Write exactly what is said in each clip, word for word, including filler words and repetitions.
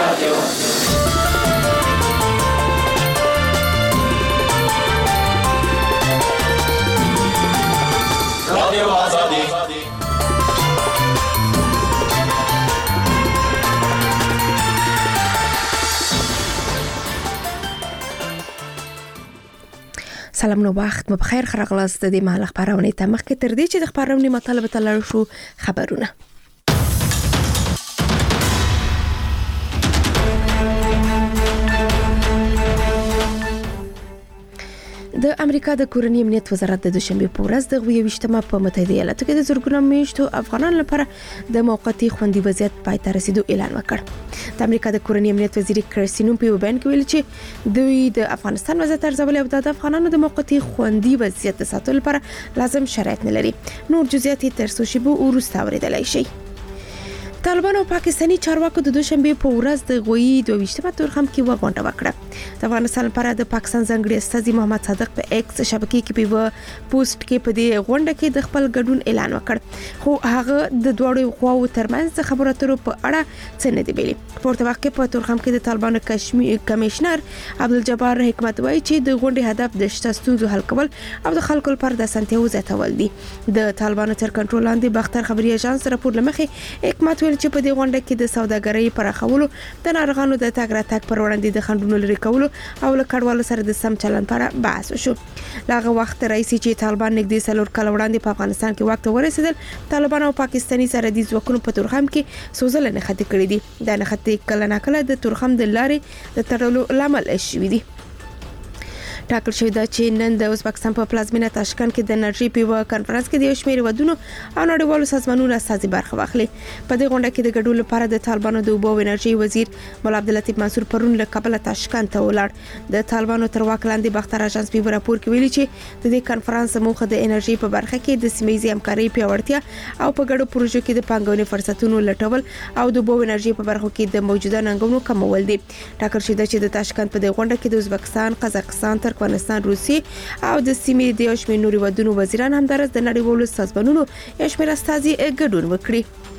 رادیو رادیو آزادی. سلام نو وخت مو بخیر خراغلاست د مهال خبرونه ته مخکې تر دې چې د خبرونه مطلب تلل شو خبرونه. د امریکا د کورنۍ امنیت وزارت د دوشنبه په ورځ د ویشتمه په متحده ایالاتو کې د زورګونو میشتو افغانانو لپاره د موقتی خوندي وضعیت پای ته رسیدو اعلان وکړ. د امریکا د کورنۍ امنیت وزیر کرسینو په بیان کې ویل چې دوی د افغانستان وضعیت ارزول او د افغانانو د موقتی خوندي وضعیت د ساتلو لپاره لازم شرایط نه لري. نور جزئیات تر څو شی به ورسته اوریدلای شي. طالبان او پاکستاني چارواکو د دوشنبه په ورځ د غوي دوه ویشتمه تورخم کې وغونډه وکړه. د افغانستان لپاره د پاکستان ځنګړي استاذ محمد صادق په ایکس شبکې کې په پوسټ کې په دې غونډه کې د خپل ګډون اعلان وکړ، خو هغه د دوړو خواو ترمنځ خبرو اترو په اړه څه نه دی ویلي. پورته وخت کې په تورخم کې د طالبانو کشمیر کمشنر عبدالجبار حکمت وایي چې د غونډې هدف د شته ستونزو حل کول او د خلکو لپاره د اسانتیاو زیاتول دي. د طالبانو تر کنټرول لاندې بختر خبري اژانس راپور لمخې حکمت چې په دې غونډه کې د سوداګرۍ پراخولو، د ناروغانو د تګ راتګ پر وړاندې د خنډونو لري کولو او له کډوالو سره د سم چلند پر بحث وشو. لاغه وخت رئیس چې طالبان نږدې سلور کال وړاندې په افغانستان کې وخت ورسېدل، طالبان او پاکستاني سره د ځواکونو په تورخم کې سوزل نه خطي کړی دي. دا نه خطي کله نه کله د تورخم د لارې د تړلو لامل شوی دی. ټاکل شوی دا چې نن د ازبکستان په پلازمینه تاشکند کې د انرژي په کانفرنس کې د شمیر ودونو او نړیوالو سازمانونو اساسي برخه واخلي. په دې غونډه کې د ګډون لپاره د طالبانو د اوبو او انرژي وزیر مولا عبداللطیف منصور پرون له کابل تاشکند ته ولاړ. د طالبانو تر واک لاندې بختر اژانس په راپور کې ویلي چې د دې کانفرنس موخه د انرژي په برخه کې د سیمه‌یزې همکارۍ پیاوړتیا او په ګډو پروژو کې د پانګونې فرصتونو لټول او د اوبو انرژي په برخه کې د موجوده ننګونو کمول دي. ټاکل شوی دا چې د تاشکند په دې غونډه کې د ازبکستان، قزاقستان، افغانستان، روسیې او د سیمې د یو شمېر نورو ودونو وزیران همدارس د نړیوالو سازمانونو یو شمېر استازي ګډون وکړي.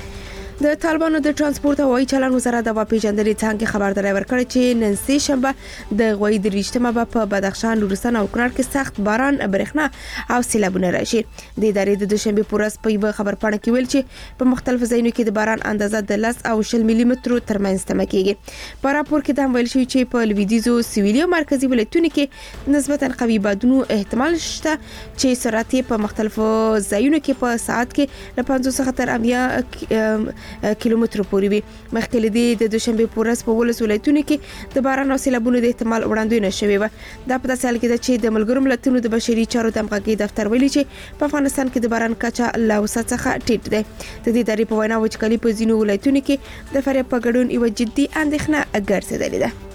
د طالبانو د ترانسپورت او هوایي چلند وزارت د واپیژندنې څنګه خبرداري ورکړه چې نن سه شنبه د غوي د ریشتمه په بدخشان، نورستان او کونړ کې سخت باران، برېښنا او سیلابونه راشي. د ادارې د دوشنبه پورس په یو خبر پاڼه کې ویل چې په مختلفو ځایونو کې د باران اندازه د لس او شل ملي مترو ترمنځ تم کېږي. په راپور کې دا ویل شوی چې په لویدیزو، سویلي او مرکزي ولایتونو کې نسبتاً قوي بادونو احتمال شته چې سرعت په مختلفو ځایونو کې په ساعت کې له پنځوس څخه تر اویا کیلومتر پورې وي. مخکې لدی د دوشنبه پورس په ولس ولایتونو کې د باران او سیلابونو د احتمال وړاندوینه شوې و. دا په داسې حال کې ده چې د ملګرو ملتونو د بشري چارو د همغږي دفتر ویلي چې په افغانستان کې د باران کچه له اوسط څخه ټیټ ده. د دې ادارې په وینا وچکالي په ځینو ولایتونو کې د فریب په ګډون یو جدي اندېښنه ګرځېدلې ده.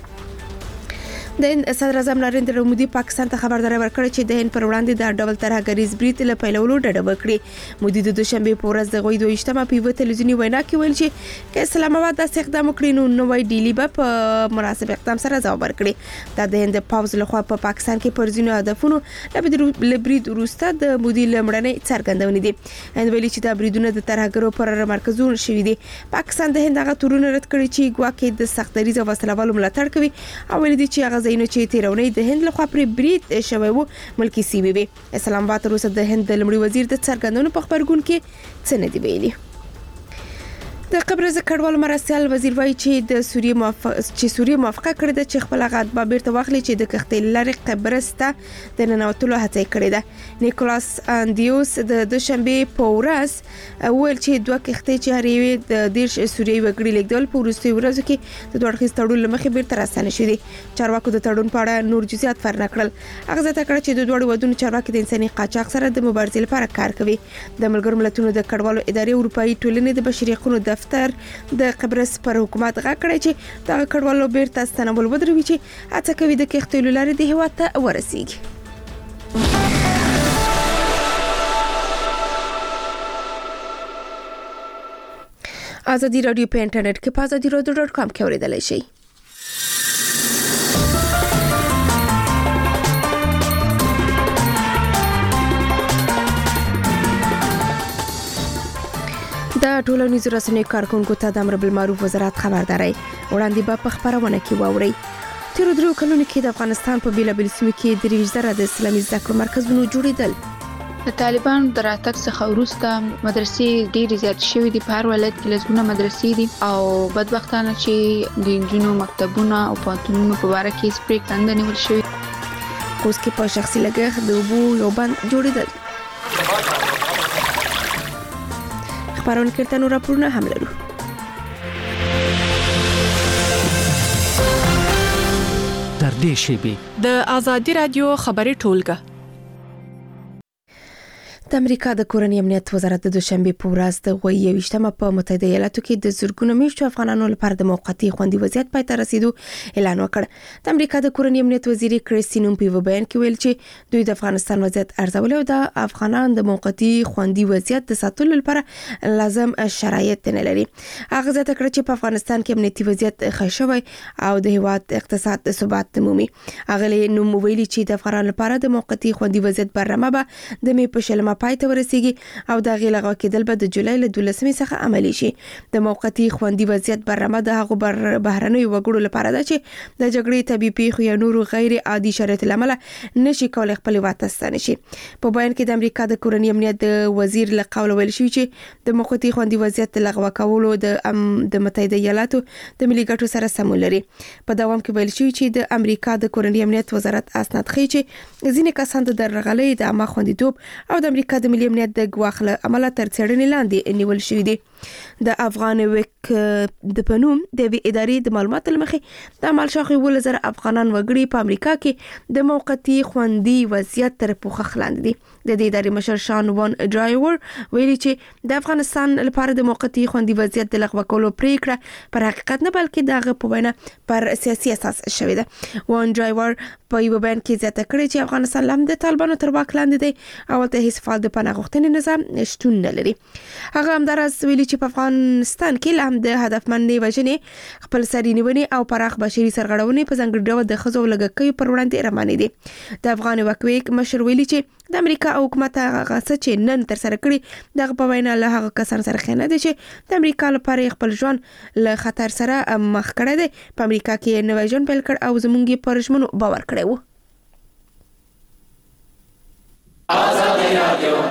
د صدر اعظم نریندرا مودي پاکستان ته خبرداري ورکړه چې د هند پر وړاندې د ډبل ترهګریز برید له پیلولو ډډه وکړي. مودي د دوشنبه په ورځ د غوي دوه ویشتمه په یو تلویزیونی وینا کې ویل چې که اسلام آباد د استخدام وکړي نو نوې ډیلی به په مناسب اقدام سره ځواب ورکړي. دا د هند پاوز لخوا په پاکستان کې پر ځینو هدفونو له برید وروسته د مودي لمړنۍ څرګندونې دي. هند ویلي چې دا بریدونه د ترهګرو پر مرکزونه شوي دي. پاکستان د هند هغه تورونه رد کړي چې ګواکې د سختدریز او وسلوالو ملاتړ کوي او ویلي دي چې هغه زینو چې تیرونې د هند لخوا پر برید شوی وو ملکی سیمې وي. اسلام آباد تر اوسه د هند د لمړي وزیر د څرګندونو په خبرګون کې څه نه دی ویلي. د قبرز کډوالو مرستيال وزیر وایي چې د سوریه موافقه چې سوریه موافقه کړې ده چې خپل غاټ بیرته واخلي چې د کښتۍ لارې قبرز ته د ننوتلو هڅه کړې ده. نیکولاس اندیوس د دوشنبه په ورځ ویل چې دوه کښتۍ چې هرې د دیش سوریه وګړي لیکدل په وروستي ورځو کې د دوه اړخیز تړون لمخې بیرته راستنه شوې دي. چارواکو د تړون په اړه نور جزئیات فرنا کړل. هغه ځکه کړ چې د دوه ودونو چارواکي د انساني قاچاق سره د مبارزې لپاره کار کوي. د ملګرو ملتونو د کډوالو ادارې اروپאי ټولنې د بشري حقوقو دفتر د قبرس پر حکومت غږ کړی چې دا کډوالو بیرته ستنول ودروي چې هڅه کوي د کښتۍ لارې د هیواد ته ورسیږي. ازادي رادیو په انټرنیټ کې په ازادي رادیو ډاټ کام کې اوریدلای شئ. د د ټولنیزو رسنیو کارکونکو ته د امر بالمعروف وزارت خبرداري وړاندې به په خبرونه کې واوري. تیر درو کلونو کې د افغانستان په بیلابیل سیمو کې درې زره د اسلامي زده کړو مرکزونو جوړېدل. د طالبانو د راتګ څخه وروسته مدرسې ډېرې زیات شوې دي. په هر ولایت کې لسګونه مدرسې دي او بدبختانه چې د نجونو مکتبونه او پوهنتونونو په باره کې هیڅ پرېکړه نه ده نیول شوې. اوس کې په شخصي لګښت د اوبو یو بند جوړېدل. خبرونه کې تاسو راپورونه هم لرو. در دې شیبې د آزادي رادیو خبري ټولګه. د امریکا د کورنۍ امنیت وزارت د دوشنبه په ورځ د غوي یوشتمه په متحده ایالاتو کې د زورګونو میشتو افغانانو لپاره د موقتی خوندي وضعیت پای ته رسیدو اعلان وکړ. د امریکا د کورنۍ امنیت وزیر کریستین په بیان کې ویل چې دوی د افغانستان وضعیت ارزول او د افغانان د موقتی خوندي وضعیت د ساتلو لپاره لازم شرایط نه لري. هغه ځکه چې په افغانستان کې امنیتي وضعیت ښه شوی او د هیواد اقتصاد ثبات مومي. هغه نو ویلي چې د افغانانو لپاره د موقتی خوندي وضعیت برنامه به د می په شلمه پای ته ورسیږي او د غیلغه کېدل به د جولای له دولسمې څخه عملی شي. د موقتی خوندي وضعیت برنامه د هغو بهرنۍ وګړو لپاره ده چې د جګړې طبيعي پیښو یا نورو غیر عادي شرایطو لامل نشي کولای خپل وطن ستنه شي. په بیان کې د امریکا د کورنۍ امنیت د وزیر له قوله ویل شوی چې د موقتی خوندي وضعیت لغوه کولو د د متحده ایالاتو د ملي ګټو سره سمون لري. په دوام کې ویل شوی چې د امریکا د کورنۍ امنیت وزارت اسناد ښیي چې ځینې کسان د درغلۍ د عامه خوندیتوب او د امریکا د ملي امنیت د ګواخله عمله تر څېړنې لاندې نیول شوی دی. د افغان ویک د پنوم د ادارې د معلوماتو لمخې د عمل شاخي ول زر افغانان وګړي په امریکا کې د موقتی خوندي وضعیت تر پوښښ لاندې دي. د دې ادارې مشر شان وان ډرایور ویلي چې د افغانستان لپاره د موقتی خوندي وضعیت د لغوه کولو پریکړه پر حقیقت نه بلکې دغه په وینا پر سیاسي اساس شوې ده. وان ډرایور په یو بیان کې زیاته کړې چې افغانستان لم د طالبانو تر واک لاندې دی او ته هیڅ فعال د پناه غوښتنې نظام شتون نه لري. هغه همدارس ویلي چې په افغانستان کې لم د هدفمندۍ وجنې خپل سري نیونې او پراخ بشري سرغړونې په ځانګړي ډول د ښځو لګکۍ پر وړاندې روانې دي. د افغان وکویک مشر ویلي چې د امریکا حکومت هغه څه چې نن تر سره کړی دغه په وینا له هغه کسان سره خنه دي چې د امریکا لپاره خپل ژوند له خطر سره مخ کړی دی. په امریکا کې نوې ژوند پیل کړ او زمونږ پر ژمنو باور کړی و. آزادي رادیو.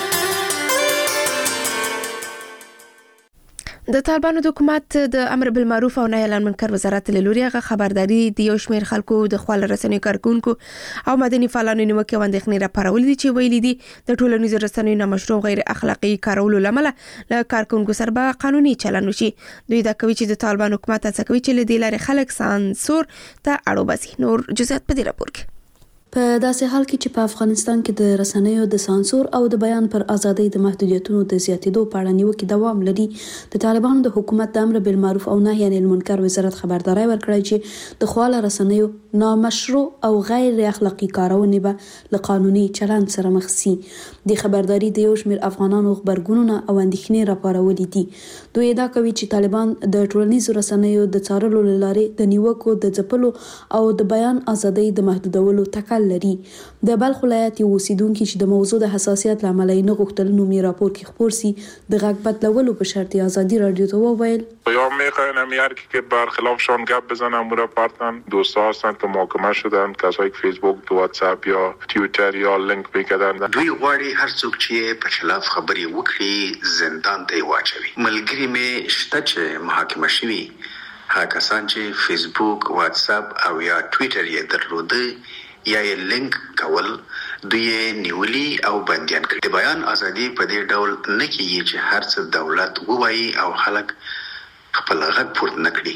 د طالبانو د حکومت د امر بالمعروف او نهي عن المنکر وزارت له لوري هغه خبرداري د یو شمېر خلکو د خپل رسنیو کارکونکو او مدني فعالانو نیوکه وندښنې راپارول دي چې ویلي دي د ټولنیزو رسنیو نامشروع غیر اخلاقی کارولو لامل له کارکونکو سره به قانوني چلند وشي. دوی دا کوي چې د طالبانو حکومت هڅه کوي چې له دې لارې خلک سانسور ته اړو باسي. نور جزئیات په دې راپور کې. په داسې حال کې چې په افغانستان کې د رسنیو د سانسور او د بیان پر ازادۍ د محدودیتونو د زیاتېدو په اړه نیوکې دوام لري، د طالبانو د حکومت د امر بالمعروف او نهي عن المنکر وزارت خبرداري ورکړی چې د خواله رسنیو نامشروع او غیر اخلاقی کارونه به له قانوني چلند سره مخ شي. د خبرداري د یو شمېر افغانانو خبرګونونه او اندېښنې راپارولې دي. دوی دا کوي چې طالبان د ټولنیزو رسنیو د څارلو لارې د نیوکو د ځپلو او د بیان ازادۍ د محدودولو تکل لري. د بلخ ولایت یو اوسیدونکي چې د موضوع د حساسیت لامل یې نه غوښتل نومي راپور کې خپور سي د غږ بدلولو په شرط آزادی رادیو ته وویل یا میخواین هر کی که برخلافشان گپ بزنن مورا پارتن دوستا هستن که محاکمه شدن کسایی که فیسبوک تو واتساپ یا توییتر یا لینک میکردن دوی غواړي هر څوک چې په خلاف خبري وکړي زندان ته واچوي. ملګری مې شته چې محاکمه شوي هغه کسان چې فیسبوک واتساپ او یا ټویټر یې درلوده یا یې لینک کول دوی نیولي او بندیان کړي. د بیان ازادي په دې ډول نه کیږي چې هر څه دولت ووایي او خلک خپل غږ پورته نه کړي.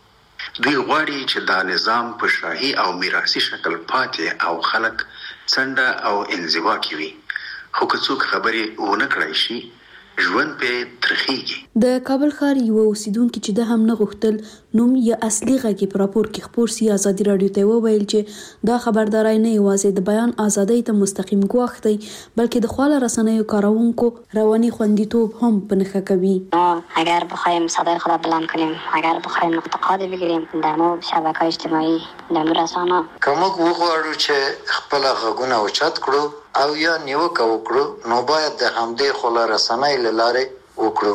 دوی غواړي چې دا نظام په شاهي او میراثي شکل پاتې او خلک څنډه او انزوا کوي. خو که څوک خبرې ونه کړای شي ژوند په ترخیږي. د کابل ښار یو اوسیدونکي چې د هم نه غوښتل نوم یا اصلي غږی په راپور کې خپور سي آزادي رادیو ته وویل چې دا خبرداري نه یوازې د بیان ازادۍ ته مستقیم ګواښ دی بلکې د خواله رسنیو کارونکو رواني خوندیتوب هم په نښه کوي. اگر بخوایم صدای خود بلند کنیم، اگر بخوایم نقطه‌قاطع بگیریم در مو شبکه‌های اجتماعی در مو رسانه که موږ وغواړو چې خپل غږونه اوچت کړو او یا نیوکه وکړو نو باید د همدې خواله رسنۍ له لارې وکړو.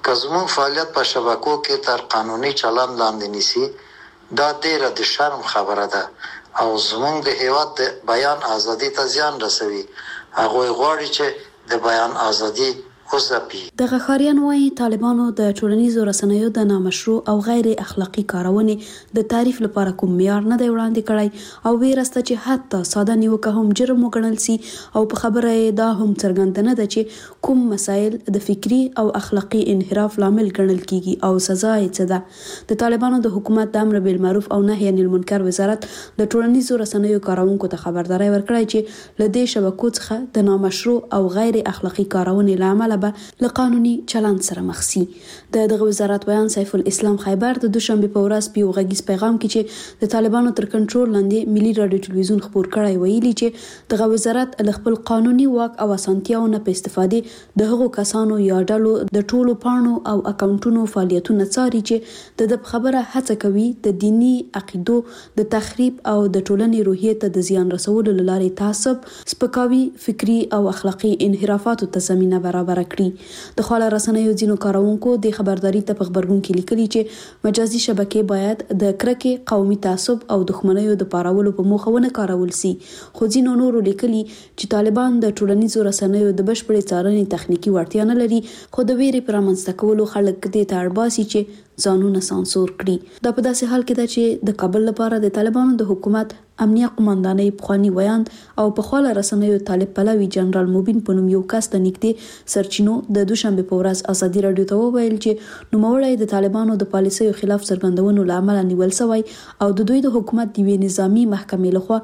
که زموږ فعالیت په شبکو کې تر قانوني چلند لاندې نیسي، دا ډیره د شرم خبره ده او زموږ د هیواد د بیان ازادي ته زیان رسوي. هغوی غواړي چې د بیان ازادي وځپي. دغه ښاریان وایي طالبانو د ټولنیزو رسنیو د نامشروع او غیر اخلاقی کارونې د تعریف لپاره کوم معیار نه دی وړاندې کړی او ویره سته چې حتی ساده نیوکه هم جرم وګڼل سي او په خبره یې دا هم څرګنده نه ده چې کوم مسایل د فکری او اخلاقی انحراف لامل ګڼل کیږي او سزا یې څه ده. د طالبانو د حکومت د امر بالمعروف او نهي عن المنکر وزارت د ټولنیزو رسنیو کارونکو ته خبرداري ورکړی چې له دې شبکو څخه د نامشروع او غیر اخلاقی کارونې لامل له قانوني چلند سره مخ سي. د دغه وزارت بیان سیف الاسلام خیبر د دوشنبه په ورځ په یو غږیز پیغام کې چې د طالبانو تر کنټرول لاندې ملي رادیو ټلویزیون خبر کړی ویلي چې دغه وزارت له خپل قانوني واک او اسانتیاو نه په استفادې د هغو کسانو یا ډلو د ټولو پاڼو او اکاونټونو فعالیتونه څاري چې د خبره هڅه کوي د دینی عقیدو د تخریب او د ټولنې روحیه ته د زیان رسولو لارې تعصب، سپکاوي، فکری او اخلاقی انحرافاتو ته زمينه برابر کړي. د خواله رسنیو ځینو کارونکو د خبرداري ته په خبرګون کې لیکلي چې مجازي شبکې باید د کرکې، قومي تعصب او دښمنیو د پارولو په موخه ونه کارول سي. خو ځینو نورو لیکلي چې طالبان د ټولنیزو رسنیو د بشپړې څارنې تخنیکی وړتیا نه لري، خو د ویرې پر رامنځته کولو خلک دې ته اړ باسي چې ځانونه سانسور کړي. دا په داسې حال کې ده چې د کابل لپاره د طالبانو د حکومت امنیه قوماندانۍ پخوانی ویاند او په خواله رسنیو طالب پلوي جنرال موبین په نوم یو کس د نږدې سرچینو د دوشنبه په ورځ ازادي رادیو ته وویل چې نوموړی د طالبانو د پالیسیو خلاف څرګندونو لامل نیول شوی او د دوی د حکومت د یوې نظامی محکمې لخوا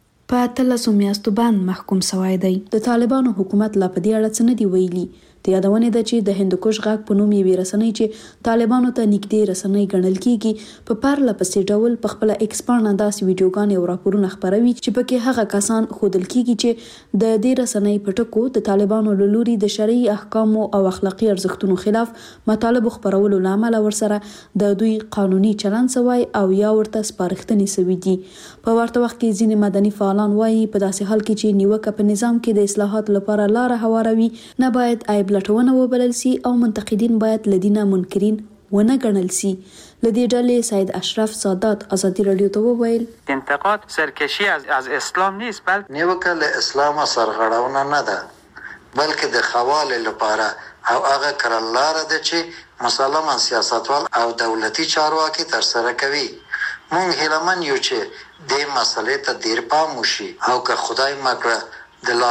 په اتلسو میاشتو باندې محکوم شوی دی. د طالبانو حکومت لا په دې اړه څه نه دی ویلي. د یادونې ده چې د هندوکش غاک په نوم یوې رسنۍ چې طالبانو ته نږدې رسنۍ ګڼل کیږي په پرله پسې ډول په خپل ایکس پاڼه داسې ویډیوګانې او راپورونه خپروي چې پکې هغه کسان ښودل کیږي چې د دې رسنۍ په ټکو د طالبانو له لوري د شرعي احکامو او اخلاقی ارزښتونو خلاف مطالب خپرولو لامل ورسره د دوی قانوني چلند سوی او یا ورته سپارښتنې سوي دي. په ورته وخت کې ځینې مدني فعالان وایي په داسې حال کې چې نیوکه په نظام کې د اصلاحاتو لپاره لار هواروي نه باید عیب لټونه وبلل سي او منتقدین باید لدینه منکرین ونه ګڼل سي. لدی ډلې سید اشرف سادات ازادي رادیو ته وویل انتقاد سرکشی از از اسلام نیست، بلکه نیوکه له اسلام سرغړونه نه ده بلکې د خواله لپاره او هغه کړلاره ده چې مسلمان سیاستوال او دولتي چارواکي تر سره کوي. مونږ هیلمن یو چې د مسلې ته ډیر پام وشي او که خدای مکړه د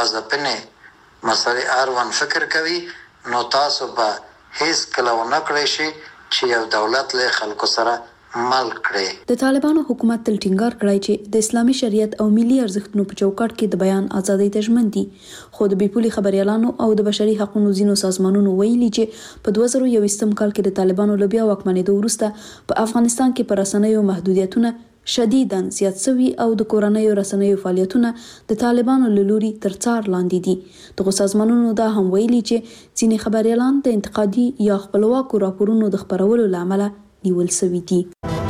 لازمنه مسلې اړوند فکر کوي نو تاسو به هیڅ کله ونه کړئ شي چې یو دولت له خلکو سره مل کړي. د طالبانو حکومت تل ټینګار کړی چې د اسلامي شریعت او ملي ارزښتونو په چوکاټ کې د بیان ازادۍ ته ژمن دي، خو د بیپولي خبريالانو او د بشري حقوقو ځینو سازمانونو ویلي چې په دوه زره یوویشتم کال کې د طالبانو له بیا واکمنېدو وروسته په افغانستان کې پر رسنیو محدودیتونه شدیداً زیات شوي او د کورنیو رسنیو فعالیتونه د طالبانو له لوري تر څار لاندې دي. دغه سازمانونو دا هم ویلي چې ځینې خبريالان د انتقادي یا خپلواکو راپورونو د خپرولو لامل نیول شوي دي.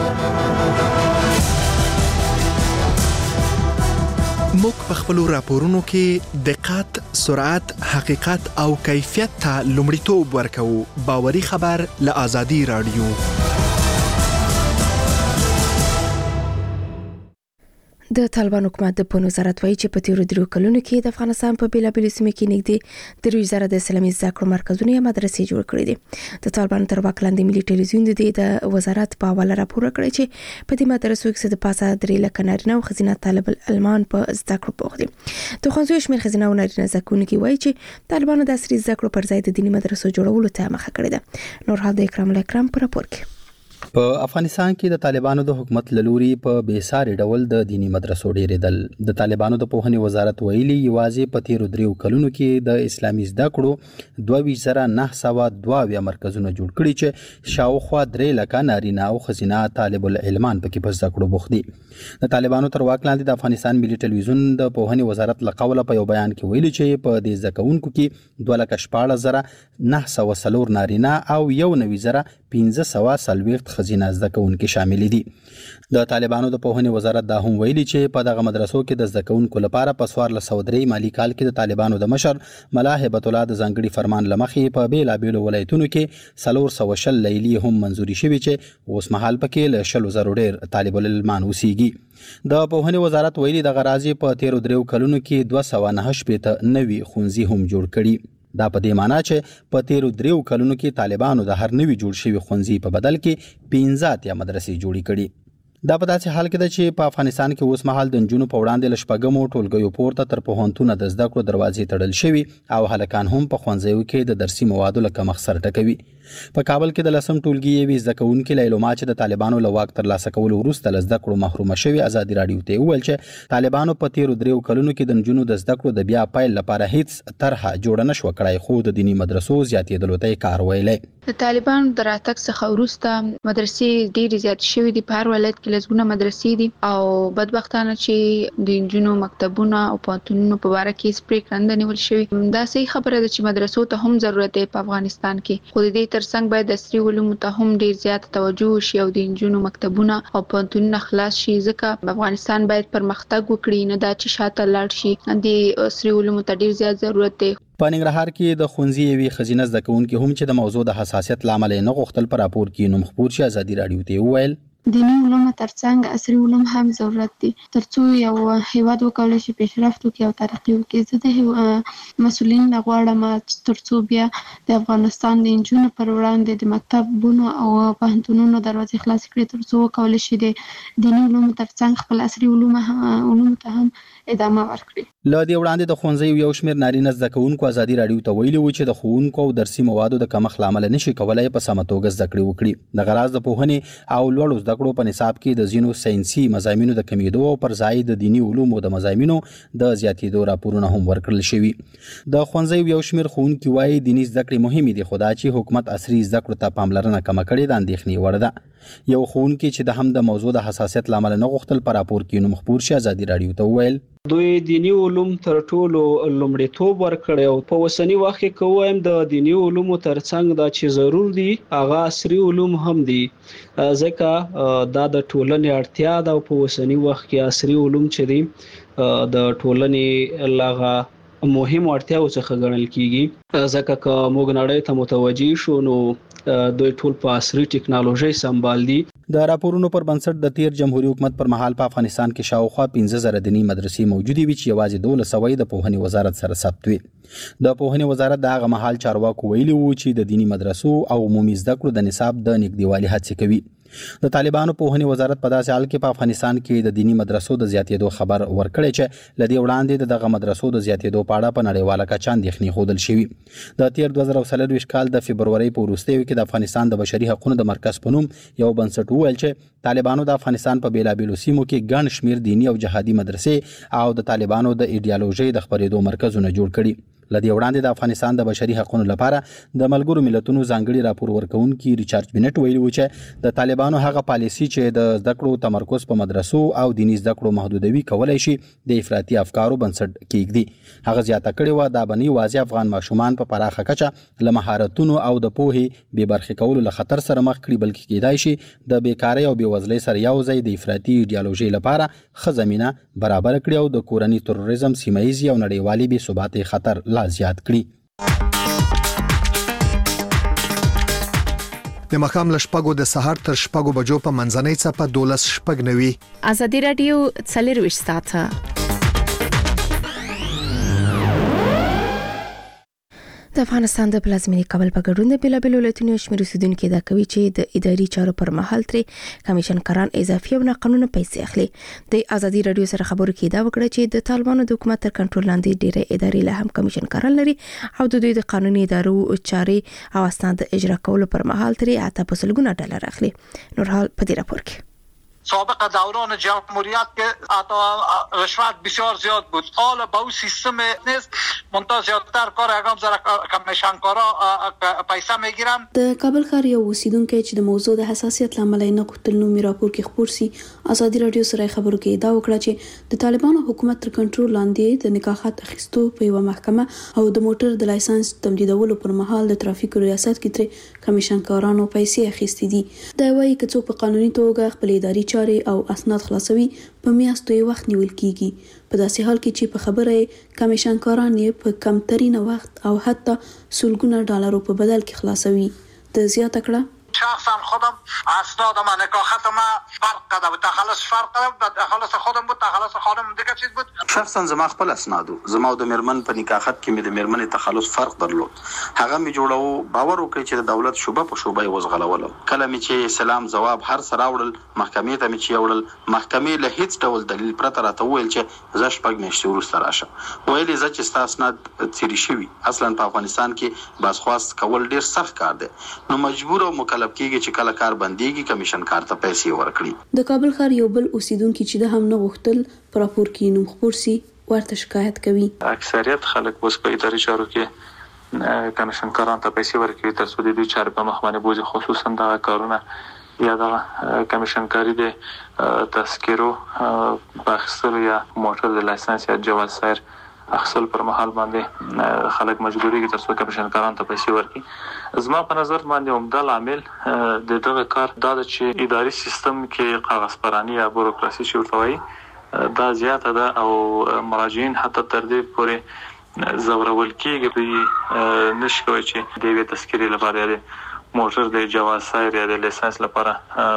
موږ په خپلو راپورونو کې دقت، سرعت، حقیقت او کیفیت ته لومړیتوب ورکوو. باوري خبر له ازادي رادیو. د طالبان حکومت د پون وزارت وایي چې په تیرو درو کلونو کې د افغانستان په بیلابیلو سیمو کې نږدې درویشت زره د اسلامي زده کړو مرکزونه یا مدرسې جوړ کړې دي. د طالبان تر واک لاندې ملي ټلویزیون د وزارت په حواله راپور کړی چې په دې مدرسو کې د پاسه درې لک نارینه او ښځینه طالب العلمان په زده کړو بوخت دي. د ښوونځیو شمېر ښځینه او نارینه زده کوونکي وایي چې طالبانو د عصري زده کړو پر ځای د دیني مدرسو جوړولو ته مخه کړې ده. نور حال د اکرام الاکرام په راپور کې. په افغانستان کې د طالبانو د حکومت لوري په بیساري ډول د دینی مدرسو ډیرېدل. د طالبانو د پوهنې وزارت ویلي یوازې په تیرو دریو کلونو کې د اسلامي زده کړو دوه ویشت زره نهه سوه دوه اویا مرکزونه جوړ کړي چې شاوخوا درې لکه نارینه او ښځینه طالب العلمان پکې په زده کړو بوخت دي. د طالبانو تر واک لاندې د افغانستان ملي ټلویزیون د پوهنې وزارت له قوله په یو بیان کې ویلي چې په دې زده کوونکو کې دوه لکه شپاړس زره نهه سوه څلور نارینه او یو نوي زره پنځه سوه څلوېښت خزینه زده کوونکي شامل دي. د طالبانو د پوهنې وزارت دا هم ویلي چې په دغه مدرسو کې د زده کوونکو لپاره په څوارلس سوه درې مالي کال کې د طالبانو د مشر ملا هبت الله د ځانګړي فرمان له مخې په بېلابېلو ولایتونو کې څلور سوه شل لیلې هم منظوري شوي چې اوس مهال پکې له شلو زرو ډېر طالب العلمان اوسېږي. د پوهنې وزارت ویلي دغه راځي په تیرو دریو کلونو کې دوه سوه نهه شپېته نوي ښوونځي هم جوړ کړي. دا په دې معنی چې په تیرو دریو کلونو کې طالبانو د هر نوي جوړ شوي ښوونځي په بدل کې پنځه اتیا مدرسې جوړې کړي. دا په داسې حال کې ده چې په افغانستان کې اوس مهال د نجونو په وړاندې له شپږمو ټولګیو پورته تر پوهنتونه د زده کړو دروازې تړل شوي او هلکان هم په ښوونځیو کې د درسي موادو له کمښت سر ټکوي. په کابل کې د لسم ټولګي یوې زده کوونکې لیلوما چې د طالبانو له واک ترلاسه کولو وروسته له زده کړو محرومه شوې ازادي راډیو ته وویل چې طالبانو په تیرو دریو کلونو کې د نجونو د زده کړو د بیا پیل لپاره هیڅ طرحه جوړه نه شوه کړای، خو د دیني مدرسو زیاتېدلو ته یې کار ویلی. د طالبانو د راتګ څخه وروسته مدرسې ډېرې زیاتې شوې دي. په هر ولایت کې لسګونه مدرسې دي او بدبختانه چې د نجونو مکتبونه او پوهنتونونو په باره کې هیڅ پرېکړه نه نیول شوې. دا صحیح خبره ده چې مدرسو ته هم ضرورت دی په افغانستان کې، خو د دې ترڅنګ باید د عصري علومو ته هم ډېر زیات توجه وشي او د نجونو مکتبونه او پوهنتونونه خلاص شي، ځکه افغانستان باید پرمختګ وکړي، نه دا چې شاته لاړ شي. د عصري علومو ته ډېر زیات ضرورت دی. په ننګرهار کې د ښوونځي یوې ښځینه زده کوونکې هم چې د موضوع د حساسیت له امله نه غوښتل په راپور کې نوم خپور شي ازادي راډیو ته وویل دیني علومو ترڅنګ عصري علوم هم ضرورت دي ترڅو یو هیواد وکولای شي پیشرفت وکړي او ترقي وکړي. زه د مسؤلین نه غواړم ترڅو بیا د افغانستان د نجونو پر وړاندې د مکتبونو او پوهنتونونو دروازې خلاص کړي ترڅو وکولای شي د دیني علومو ترڅنګ خپل عصري علوم علوم ته هم ادامه ورکړي. له دې وړاندې د ښوونځیو یو شمېر نارینه زده کوونکو ازادي راډیو ته ویلي وو چې د ښوونکو او درسي موادو د کمښت له امله نشي کولی په سمه توګه زده کړې وکړي. دغه راز د پوهنې او لوړو زده کړو په نصاب کې د ځینو ساینسي مضامینو د کمیدو او پر ځای د دیني علومو د مضامینو د زیاتېدو راپورونه هم ورکړل شوي. د ښوونځیو یو شمېر ښوونکي وایي دیني زده کړې مهمې دي، خو دا چې حکومت عصري زده کړو ته پاملرنه کمه کړې د اندېښنې وړ ده. یو ښوونکي چې د هم د موضوع د حساسیت له امله نه غوښتل په راپور کې نوم خپور شي ازادي راډیو ته وویل دوی دینی علوم تر ټولو لومړیتوب ورکړی او په اوسني وخت کې کوم د دینی علومو ترڅنګ دا چې ضرور دي هغه عصري علوم هم دي، ځکه دا د ټولنې اړتیا ده او په اوسني وخت کې عصري علوم چې دي د ټولنې لغه مهم اړتیاو څخه ګڼل کیږي، ځکه که موږ نړۍ ته متوجي شو نو دوی ټول په عصري ټکنالوژي سمبال دي. د راپورونو پر بنسټ د تیر جمهوریت حکومت پر مهال په افغانستان کې شاوخوا پنځه زره دیني مدرسې موجودې وي چې یوازې دولس سوه د پوهنې وزارت سره ثبت وي. د پوهنې وزارت د هغه مهال چارواکو ویلي وو چې د دیني مدرسو او عمومي زده کړو د نصاب د نږدېوالي هڅې کوي. د طالبانو پوهنې وزارت په داسې حال کې په افغانستان کې د دیني مدرسو د زیاتېدو خبر ورکړی چې له دې وړاندې د دغه مدرسو د زیاتېدو په اړه په نړیواله کچه اندېښنې ښودل شوي. د تیر دوه زره څلرویشت کال د فبرورۍ په وروستیو کې د افغانستان د بشري حقوقو د مرکز په نوم یو بنسټ وویل چې طالبانو د افغانستان په بیلابیلو سیمو کې ګڼ شمېر دیني او جهادي مدرسې او د طالبانو د ایډیالوژۍ د خپرېدو مرکزونه جوړ کړي. لدې وړاندې د افغانستان د بشري حقوقو لپاره د ملګرو ملتونو ځانګړي راپور ورکونکي ریچارډ بنټ ویلي و چې د طالبانو هغه پالیسي چې د زده کړو تمرکز په مدرسو او دیني زده کړو محدودوي کولای شي د افراطي افکارو بنسټ کېږدي. هغه زیاته کړې وه دا به نه یوازې افغان ماشومان په پراخه کچه له مهارتونو او د پوهې بې برخې کولو له خطر سره مخ کړي، بلکې کېدای شي د بیکارۍ او بېوزلۍ سره یو ځای د افراطي ایډیالوژۍ لپاره ښه زمینه برابر کړي او د کورني تروریزم، سیمه ییزې او نړیوالې بې ثباتۍ خطر لا زیات کړي. د مخام له شپږو د سهار تر شپږو بجو په منځنۍ څپه دولس شپږ نوي ازادي راډیو څلرویشت ساعته. د افغانستان د پلازمینې کابل په ګډون د بیلابیلو ولایتونو شمېر اوسیدونکو دا کوي چې د اداري چارو پر مهال ترې کمیشنکاران اضافي او ناقانونه پیسې اخلي. د ازادي راډیو سره خبرو کې دا وکړه چې د طالبانو د حکومت تر کنټرول لاندې ډېرې ادارې له هم کمیشنکاران لري او د دوی د قانوني ادارو چارې او اسناد اجرا کولو پر مهال ترې اته په سلګونه ډالر اخلي. نور حال په دې راپور کې سابق دوران جمهوریت که حتی رشوت بسیار زیاد بود. حالا با اون سیستم نیست، منتها زیادتر کار اقام زره کمیشنکارا پیسه میگیرن. د کابل ښار یو اوسیدونکی چې د موضوع د حساسیت لامل نه غوښتل نومي راپور کې خبر سي، ازادي رادیو سره خبرو کې دا وکړه چې د طالبانو حکومت تر کنټرول لاندې د نکاحات اخیستو په یو محکمه او د موټر د لایسنس تمدیدولو پر مهال د ترافیک ریاست کې تر کمیشنکارانو پیسې اخیستې دي. دا وايي چې څوک په قانوني توګه خپل اداري چارې او اسناد خلاصوي په میاشتو یې وخت نیول کیږي، په داسې حال کې چې په خبره کمیشنکاران یې په کمترینه وخت او حتی سلګونه ډالرو په بدل کې خلاصوي. د زیاته کړه شخصا خودم اسناد ما نکاحت ما فرق کرده بود، تخلص فرق کرده بود، تخلص خودم بود، تخلص خانم دیگه چیز بود. شخصا زما خپل اسنادو زما د میرمن په نکاحت کې مې د میرمن تخلص فرق درلود. هغه می جوړو باور وکړي چې د دولت شوبه په شوبه وزغلول. کله می چې سلام جواب هر سره وړل محکمې ته می چې وړل، محکمې له هیڅ ډول دلیل پرته راته ویل چې زه شپږ میاشتې وروسته راشم. ویلې زه چې ستا اسناد څیرې شوي. اصلا په افغانستان کې بازخواست کول ډیر سخت کار دی، نو مجبور او مکلف کیږي چې کله کار بنديږي کمیشن کار ته پیسې ورکړي. د کابل ښار یو بل اوسیدونکو چې د هم نه غوښتل پر راپور کې نوم خبر سي ورته شکایت کوي. اکثریت خلک اوس په اداري چارو کې کمیشن کاران ته پیسې ورکوي تر څو د دوی چارې په مخ باندې بوزي، خصوصا د کارونه یا د کمیشن کاری د تذکرو په اخیستلو یا موټر د لایسنس یا جواز سایر اخصل پر محل باندې خلک مجبوري کې تر څو کمیشن کاران ته پیسې ورکړي. زما په نظر باندې عمده عامل د دغه کار دا چې اداري سیستم کې کاغذ پرانی یا بوروکراسي چې ورته وایي دا زیاته ده او مراجعین حتی تر دې پورې زورول کېږي نشي کولی چې د یوې تذکرې لپاره د موټر د جواز سایر یا د لایسنس لپاره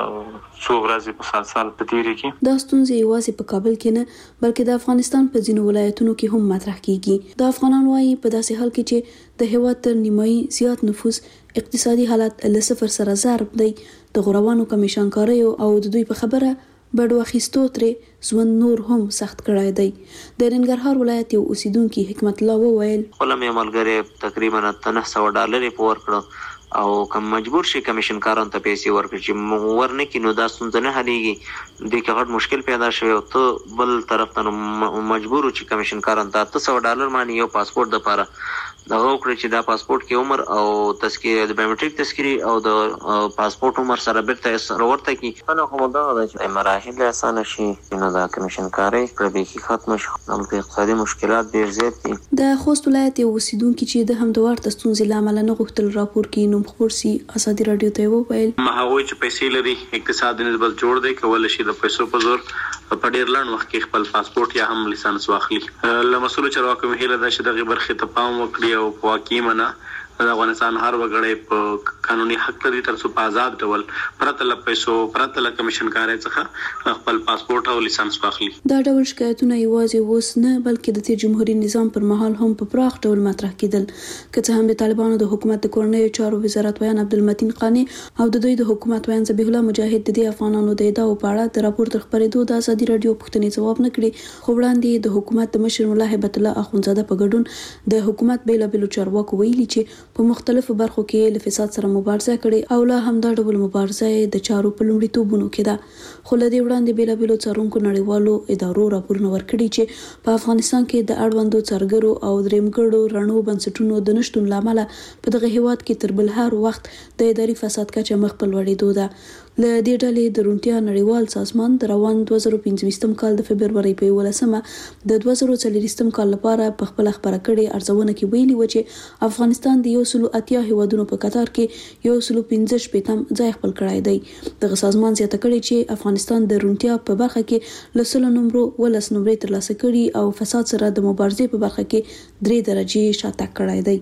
څو ورځې مسلسل په تیری کې. دا ستونزې یوازې په کابل کې نه بلکې د افغانستان په ځینو ولایتونو کې هم مطرح کیږي. د افغانان وايي په داسې حال کې چې د هیواد تر نیمایي زیات نفوس اقتصادي حالت له صفر سره ضرب دی، د غروانو کمیشنکاري او د دوی په خبره بډو اخیستو ترې ژوند نور هم سخت کړای دی. د ننګرهار ولایت یو اوسیدونکي حکمت الله وویل خپل مې ملګری تقریبا نه سوه ډالر په ورکړو او کوم مجبور شي کمیشن کاران ته پیسې ورکړي چې ورنه کې نو دا ستونزه نه حلېږي. د کې غټ مشکل پیدا شوی او ته بل طرف ته مجبور چې کمیشن کاران ته اته سوه ډالر باندې یو پاسپورت د لپاره دغه وکړي چې دا پاسپورت کې عمر او تذکره د بایومټریک تذکره او د پاسپورت عمر سره بیرته سره ورته کی نو کوم دا د مراحل اسانه شي نو دا کمیشن کاري کړي ختم شي. نو په اقتصادي مشکلات ډیر زیات دي. د خوست ولایت یو اوسیدونکو چې د هم دوار تستونزې لامل نه غوښتل راپور کې نوم خبر سي ازادي رادیو ته وویل ما هغوی چې پیسې لري اقتصاد نسبت جوړ دی کول شي د پیسو په زور په ډیر لږ وخت کې خپل پاسپورت یا هم لایسنس واخلي. له مسولو چارواکو مهله د شدغه برخه ته پام وکړي او په واقعي معنا د افغانستان هر وګړی په قانوني حق لري تر څو په آزاد ډول پرته له پیسو پرته له کمیشن کاري څخه خپل پاسپورت او لایسنس واخلي. دا ډول شکایتونه یوازې اوس نه بلکې د تیر جمهوریت نظام پر مهال هم په پراخ ډول مطرح کېدل. که څه هم د طالبانو د حکومت د کورنیو چارو وزارت ویان عبدالمتین قانی او د دوی د حکومت ویان ذبیح الله مجاهد د دې افغانانو د ادعاو په اړه د راپور تر خبرېدو د ازادي رادیو پوښتنې ځواب نه کړي، خو وړاندې د حکومت د مشر ملا هیبت الله اخونزاده په ګډون د حکومت بیلابېلو چارواکو ویلي چې په مختلفو برخو کې له فساد سره مبارزه کړې او لا هم دا ډول مبارزه د چارو په لومړیتوبونو کې ده. خو له دې وړاندې بیلابېلو څارونکو نړیوالو ادارو راپورونه ورکړي چې په افغانستان کې د اړوندو څارګرو او درېمګړو رڼو بنسټونو د نشتون لامل په دغه هیواد کې تر بل هر وخت د اداري فساد کچه مخ په لوړېدو ده. له دې ډلې د روڼتیا نړیوال سازمان د روان دوه زره پنځويشتم کال د فبرورۍ په یولسمه د دوه زره څلوېښتم کال لپاره په خپل خبره کړې ارزونه کې ویلي و چې افغانستان د یو سلو اتیا هیوادونو په قطار کې یو سلو پنځه شپېتم ځای خپل کړی دی. دغه سازمان زیاته کړې چې افغانستان د روڼتیا په برخه کې له سلو نمبرو ولس نمرې ترلاسه کړي او فساد سره د مبارزې په برخه کې درې درجې شاته کړی دی.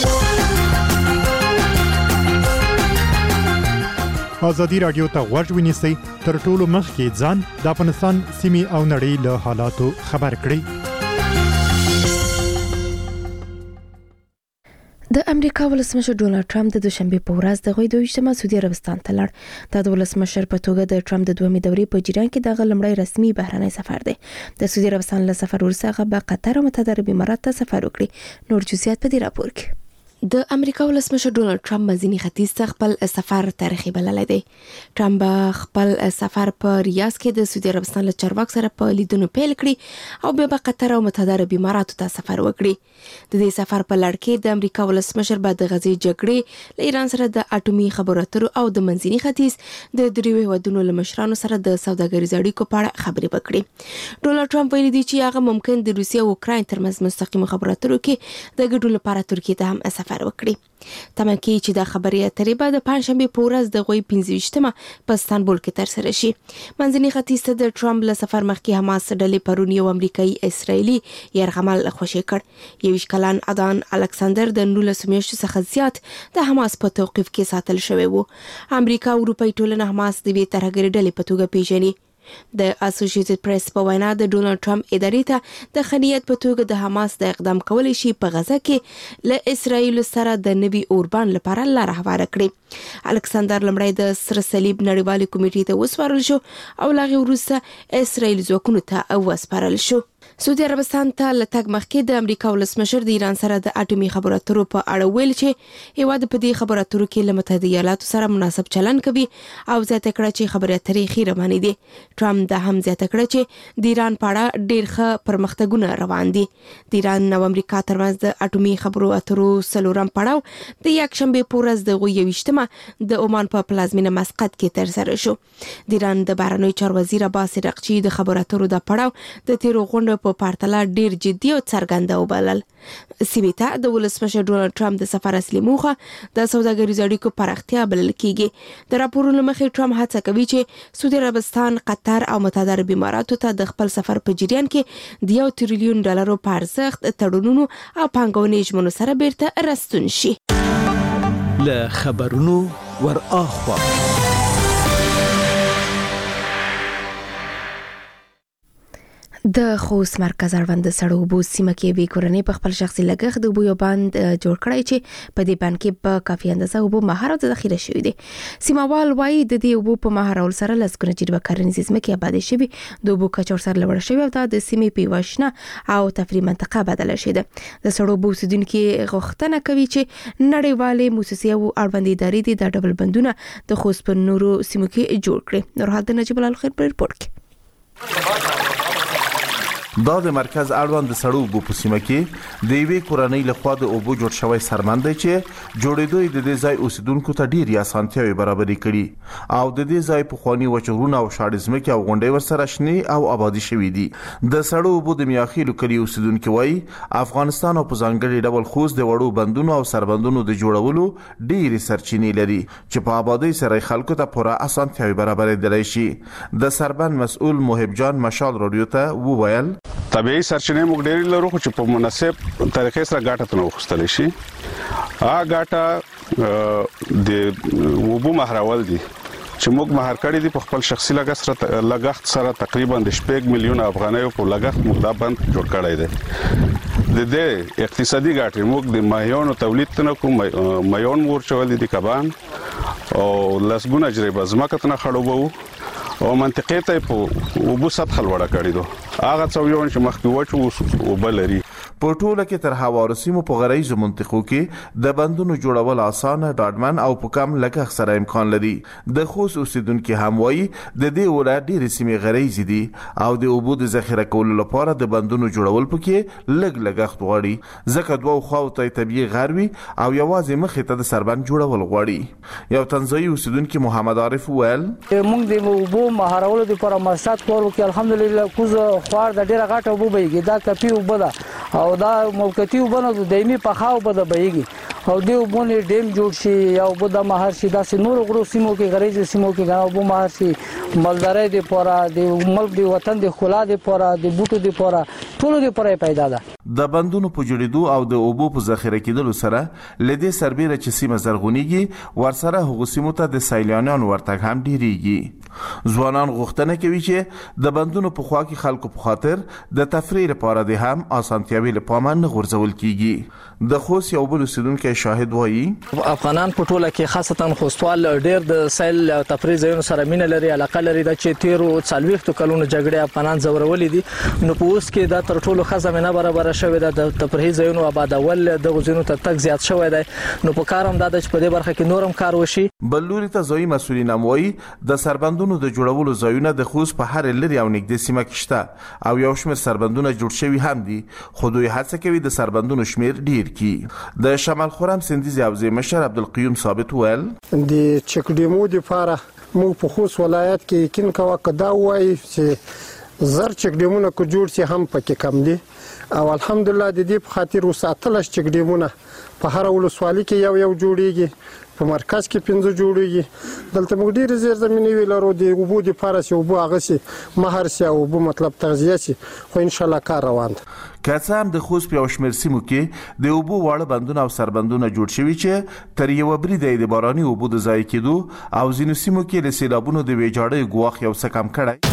ازادي رادیو ته غوږ ونیسئ تر ټولو مخکې ځان د افغانستان سیمې او نړۍ له حالاتو خبر کړئ. د امریکا ولسمشر ډونالد ټرمپ د دوشنبه په ورځ د غوي د اجتماع سعودي عربستان ته لاړ. د ولسمشر په توګه د ټرمپ د دومې دورې په جریان کې د لومړی رسمي بهرنی سفر دی. د سعودي عربستان له سفر وروسته هغه به قطر او متحده عرب امارات ته سفر وکړي. نور جزئیات په دې راپور کې. د امریکا ولسمشر ډونالد ټرمپ منځني ختیځ ته خپل سفر تاریخي بللی دی. ټرمپ خپل سفر په ریاض کې د سعودي عربستان له چارواکو سره په لیدنو پیل کړي او بیا به قطر او متحده عربي اماراتو ته سفر وکړي. د دې سفر په لړ کې د امریکا ولسمشر به د غزې جګړې له ایران سره د اټومي خبرو اترو او د منځني ختیځ د دریو هیوادونو له مشرانو سره د سوداګریزو اړیکو په اړه خبرې وکړي. ډونالد ټرمپ ویلي دی چې هغه ممکن د روسیې او اوکراین ترمنځ مستقیم خبرو اترو کې د ګډون لپاره ترکیې ته هم سفر وکړي. تمه کوي چې د خبرې اترې به د پنځشنبه په ورځ د غوي پنځه ویشتمه په استانبول کې ترسره شي. منځني ختیځ ته د ټرمپ له سفر مخکې حماس ډلې پرون یو امریکایي اسرائیلي یرغمل خوشی کړ. یویشت کلن ادان الکساندر د نولس میاشتو څخه زیات د حماس په توقیف کې ساتل شوی وو. امریکا او اروپای ټولنه حماس د وی ترهګر ډلې په توګه پیژني. د اسوسییټډ پریس په وینا د ډونالد ټرمپ ادارې ته د خنیت په توګه د حماس د اقدام کولای شي په غزه کې له اسرائیل سره د نوي اوربان لپاره لار هواره کړي. الکساندر لمړی د سره صلیب نړیوالې کمیټې ته وسپارل شو او لاغي وروسته اسرائیل ځواکونو ته وسپارل شو. سعودي عربستان ته لټګ مخکې د امریکا ولسمشر د ایران سره د اټومي خبرو اترو په اړه ویل چې هیواد په دې خبرو اترو کې له متحده ایالاتو سره مناسب چلن کوي او زیاته کړه چې خبرې اترې خیر روانې دي. ټرمپ دا هم زیاته کړه چې د ایران په اړه ډېر ښه پرمختګونه روان دي. د ایران او امریکا ترمنځ د اټومي خبرو اترو څلورم پړاو د یکشنبه په ورځ د غوي یویشتمه د عمان په پلازمینه مسقط کې ترسره شو. د ایران د بهرنیو چارو وزیر عباس عراقچي د خبرو اترو د پړاو د تیرو غونډو په پرتله ډیر جدي او څرګنده وبلل. سیمې ته د ولسمشر ډونالد ټرمپ د سفر اصلي موخه د سوداګریزو اړیکو پراختیا بلل کیږي. د راپورونو مخې ټرمپ هڅه کوي چې سعودي عربستان، قطر او متحده عربي اماراتو ته د خپل سفر په جریان کې د یو تریلیون ډالرو په ارزښت تړونونو او پانګونې ژمنو سره بیرته راستون شي. له خبرونو ور اخوا د خوست مرکز اړوند سړو اوبو سیمه کې به کورنۍ په خپل شخصي لګښت د اوبو یو بند جوړ کړی چې په دې بند کې په کافي اندازه اوبو مهار او ذخیره شوی دي. سیموال وایي د دې اوبو په مهارول سره لسګونه جریبه کرنیزې ځمکې آبادې شوي، د اوبو کچه ورسره لوړه شوې او دا د سیمې په یوه شنه او تفریح منطقه بدله شوې ده. د سړو اوبو اوسیدونکي غوښتنه کوي چې نړیوالې موسسې او اړوند ادارې دې د ډبل بندونه د خوست په نورو سیمو کې جوړ کړي. نور حال د نجیب الله خیر په ریپورت کې. دا د مرکز اړوند د سړو اوبو په سیمه کې د یوې کورنۍ لخوا د اوبو جوړ شوی سرمن دی چې جوړېدو د دې ځای اوسیدونکو ته ډېرې اسانتیاوې برابرې کړي او د دې ځای پخواني وچغرونه او شاړې ځمکې او غونډۍ ورسره شنې او آبادي شوي دي. د سړو اوبو د میاخیلو کلي اوسیدونکي وایي افغانستان او په ځانګړي ډول خوست د وړو بندونو او سربندونو د جوړولو ډېرې سرچینې لري چې په آبادۍ سره خلکو ته پوره اسانتیاوې برابرېدلی شي. د سربند مسؤل محب جان مشال رادیو ته وویل طبيعي سرچینې موږ ډېر لرو چې په مناسب طریقې سره ګټه تنو وختلی شي. هغه ګټه د وبو مهرول دي چې موږ مهر کړی دي په خپل شخصي لګښت سره لګښت سره تقریبا د شپږ میلیون افغانۍ په لګښت موږ دا بند جوړ کړی دی. د دې اقتصادي ګټه موږ د ماهیونو تولید تنو کوم ماهیون ورچول دي کبان او لسګونه جریبه ځمکه تنه خړوبو او منطقې ته په وبو سطح لوړه کړی دو. هغه څو یو چې مخکې وچو وبلري په ټوله کې تر هوارو سیمو په غریزو منطقو کې د بندونو جوړول اسانه، ډاډمن او په کم لګښت سره امکان لري. د خوست اوسیدونکو هم وایي د دې ولایت ډېرې سیمې غریزي دي او د اوبو د ذخیره کولو لپاره د بندونو جوړول پکې لږ لګښت غواړي ځکه دوه خواو ته طبيعي غروي او یوازې مخې ته د سربند جوړول غواړي. یو تنزاني اوسیدونکو محمد عارف ویل موږ د اوبو مهارولو لپاره مقصد کول وکړ. الحمدلله کوز خوار د ډیره غټه اوبو بهږي دا کپی اوبه ده او دا موقتی وبنه د دایمي په خاو بده بهږي او دی وبونه ډیم جوړ شي یا وبده مهر شي د نور غرو سیمو کې غریزي سیمو کې غنا وبو مهر شي مالداري دی پورا د ملک دی وطن دی خلا دی پورا د بوټو دی پورا ټول دی پورا پیدا ده. د بندونو په جوړېدو او د اوبو په ذخیره کېدلو سره لدې سربېره چې سیمه زرغونیږي ورسره هغو سیمو ته د سیلانیانو ورتګ هم ډېریږي. ځوانان غوښتنه کوي چې د بندونو په خوا کې خلکو په خاطر د تفریح لپاره د هم اسانتیاوي لپاره نه غورځول کیږي. د خوست یو بل اوسیدونکو لیدونکي شاهد وایي افغانان په ټوله کې خاصتا خوستوال ډېر د سیل او تفریح ځایونو سره مینه لري، علاقه لري د چې تیرو څلوېښتو کلونو جګړې افغانان ځورولې دي. نو په اوس کې دا تر ټولو ښه زمینه برابره شوې ده د تفریح ځایونو آبادول دغو ځایونو ته تګ زیات شوی دی. نو په کار هم دا ده چې په دې برخه کې نور هم کار وشي. بل لوري ته ځایي مسؤلین هم وایي د سربندونو د جوړولو ځایونه د خوست په هر لري او نږدې سیمه کې شته او یو شمېر سربندونه جوړ شوي هم دي، خو دوی هڅه کوي د سربندونو شمېر ډیر کړي. د شمال خرم سندیزي حوزې مشر عبدالقیوم ثابت ویل د چک ډیمو لپاره موږ په خوست ولایت کې یقین کوو کدا وایي چې زر چک ډیمونه کو جوړ شي هم پکې کم دي او الحمدلله د دې په خاطر وساتل چک ډیمونه په هر ولسوالۍ کې یو یو جوړیږي، په مرکز کې پنځه جوړیږي. دلته موږ ډیر زیر زمینې ویلرو د اوبو د پاره سي اوبو هغه سي مهر سي او اوبو مطلب تغذیه سي، خو ان شاء الله کار روان ده. که څه هم د خوست په یو شمېر سیمو کې د اوبو واړه بندونه او سربندونه جوړ شوي چې تر یوه بریده د باراني اوبو د ضایع کېدو او ځینو سیمو کې له سیلابونو د ویجاړۍ ګواښ یو څه کم کړی.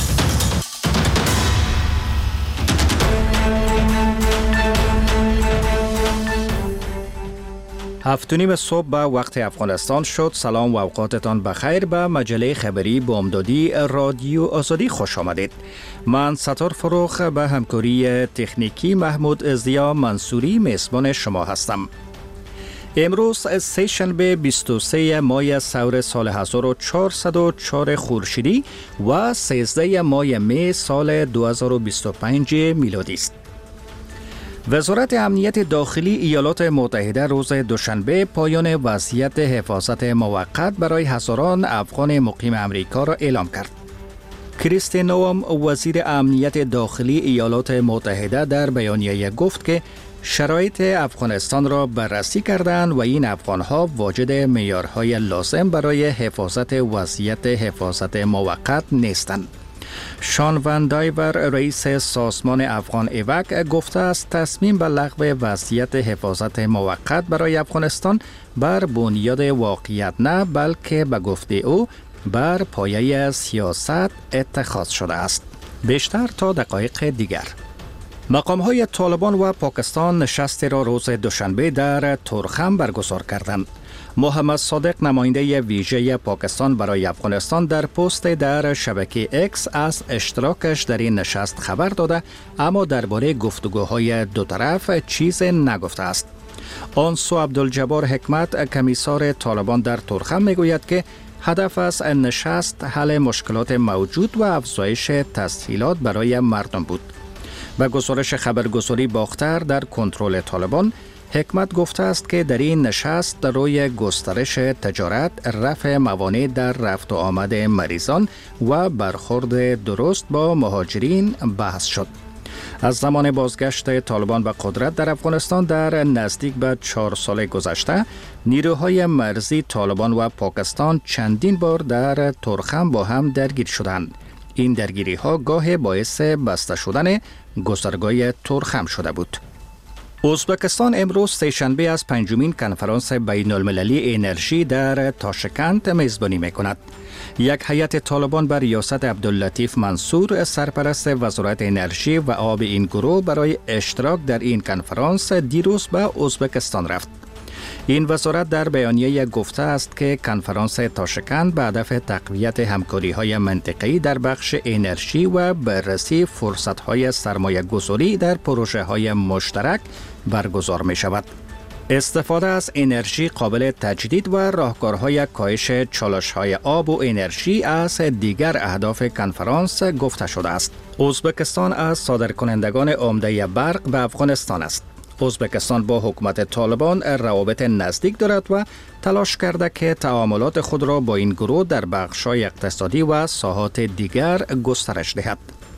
هفت و نیم صبح به وقت افغانستان شد. سلام و اوقاتتان بخیر. به مجله خبری بامدادی رادیو آزادی خوش آمدید. من ستار فروخ به همکاری تکنیکی محمود ازدیا منصوری میزبان شما هستم. امروز سه شنبه بیست و سه ماه سور سال هزار و چهارصد و چهار خورشیدی و سیزده ماه می سال دو هزار و بیست و پنج میلادی است. وزارت امنیت داخلی ایالات متحده روز دوشنبه پایان وضعیت حفاظت موقت برای هزاران افغان مقیم امریکا را اعلام کرد. کریستی نوام وزیر امنیت داخلی ایالات متحده در بیانیه گفت که شرایط افغانستان را بررسی کردند و این افغانها واجد معیارهای لازم برای حفاظت وضعیت حفاظت موقت نیستند. شان وان دایور رئیس سازمان افغان ایوک گفته است تصمیم به لغو وضعیت حفاظت موقت برای افغانستان بر بنیاد واقعیت نه بلکه به گفته او بر پایه سیاست اتخاذ شده است. بیشتر تا دقایق دیگر. مقام‌های طالبان و پاکستان نشستی را روز دوشنبه در تورخم برگزار کردند. محمد صادق نماینده ویژه پاکستان برای افغانستان در پست در شبکه اکس از اشتراکش در این نشست خبر داده اما درباره گفتگوهای دو طرف چیز نگفته است. آنسو عبدالجبار حکمت کمیسار طالبان در تورخم میگوید که هدف از نشست حل مشکلات موجود و افزایش تسهیلات برای مردم بود. به گزارش خبرگزاری باختر در کنترل طالبان حکمت گفته است که در این نشست روی گسترش تجارت، رفع موانع در رفت و آمد مریضان و برخورد درست با مهاجرین بحث شد. از زمان بازگشت طالبان به قدرت در افغانستان در نزدیک به چهار سال گذشته، نیروهای مرزی طالبان و پاکستان چندین بار در تورخم با هم درگیر شدند. این درگیری ها گاه باعث بسته شدن گذرگاه تورخم شده بود. ازبکستان امروز سه‌شنبه از پنجمین کنفرانس بین المللی انرژی در تاشکند میزبانی میکند. یک هیئت طالبان بر ریاست عبداللطیف منصور سرپرست وزارت انرژی و آب این گروه برای اشتراک در این کنفرانس دیروز به ازبکستان رفت. این وزارت در بیانیه گفته است که کنفرانس تاشکند به هدف تقویت همکاری‌های منطقه‌ای در بخش انرژی و بررسی فرصت‌های سرمایه‌گذاری در پروژه‌های مشترک برگزار می‌شود. استفاده از انرژی قابل تجدید و راهکارهای کاهش چالش‌های آب و انرژی از دیگر اهداف کنفرانس گفته شده است. ازبکستان از صادرکنندگان عمده برق به افغانستان است. ازبکستان با حکومت طالبان روابط نزدیک دارد و تلاش کرده که تعاملات خود را با این گروه در بخش‌های اقتصادی و ساحات دیگر گسترش دهد.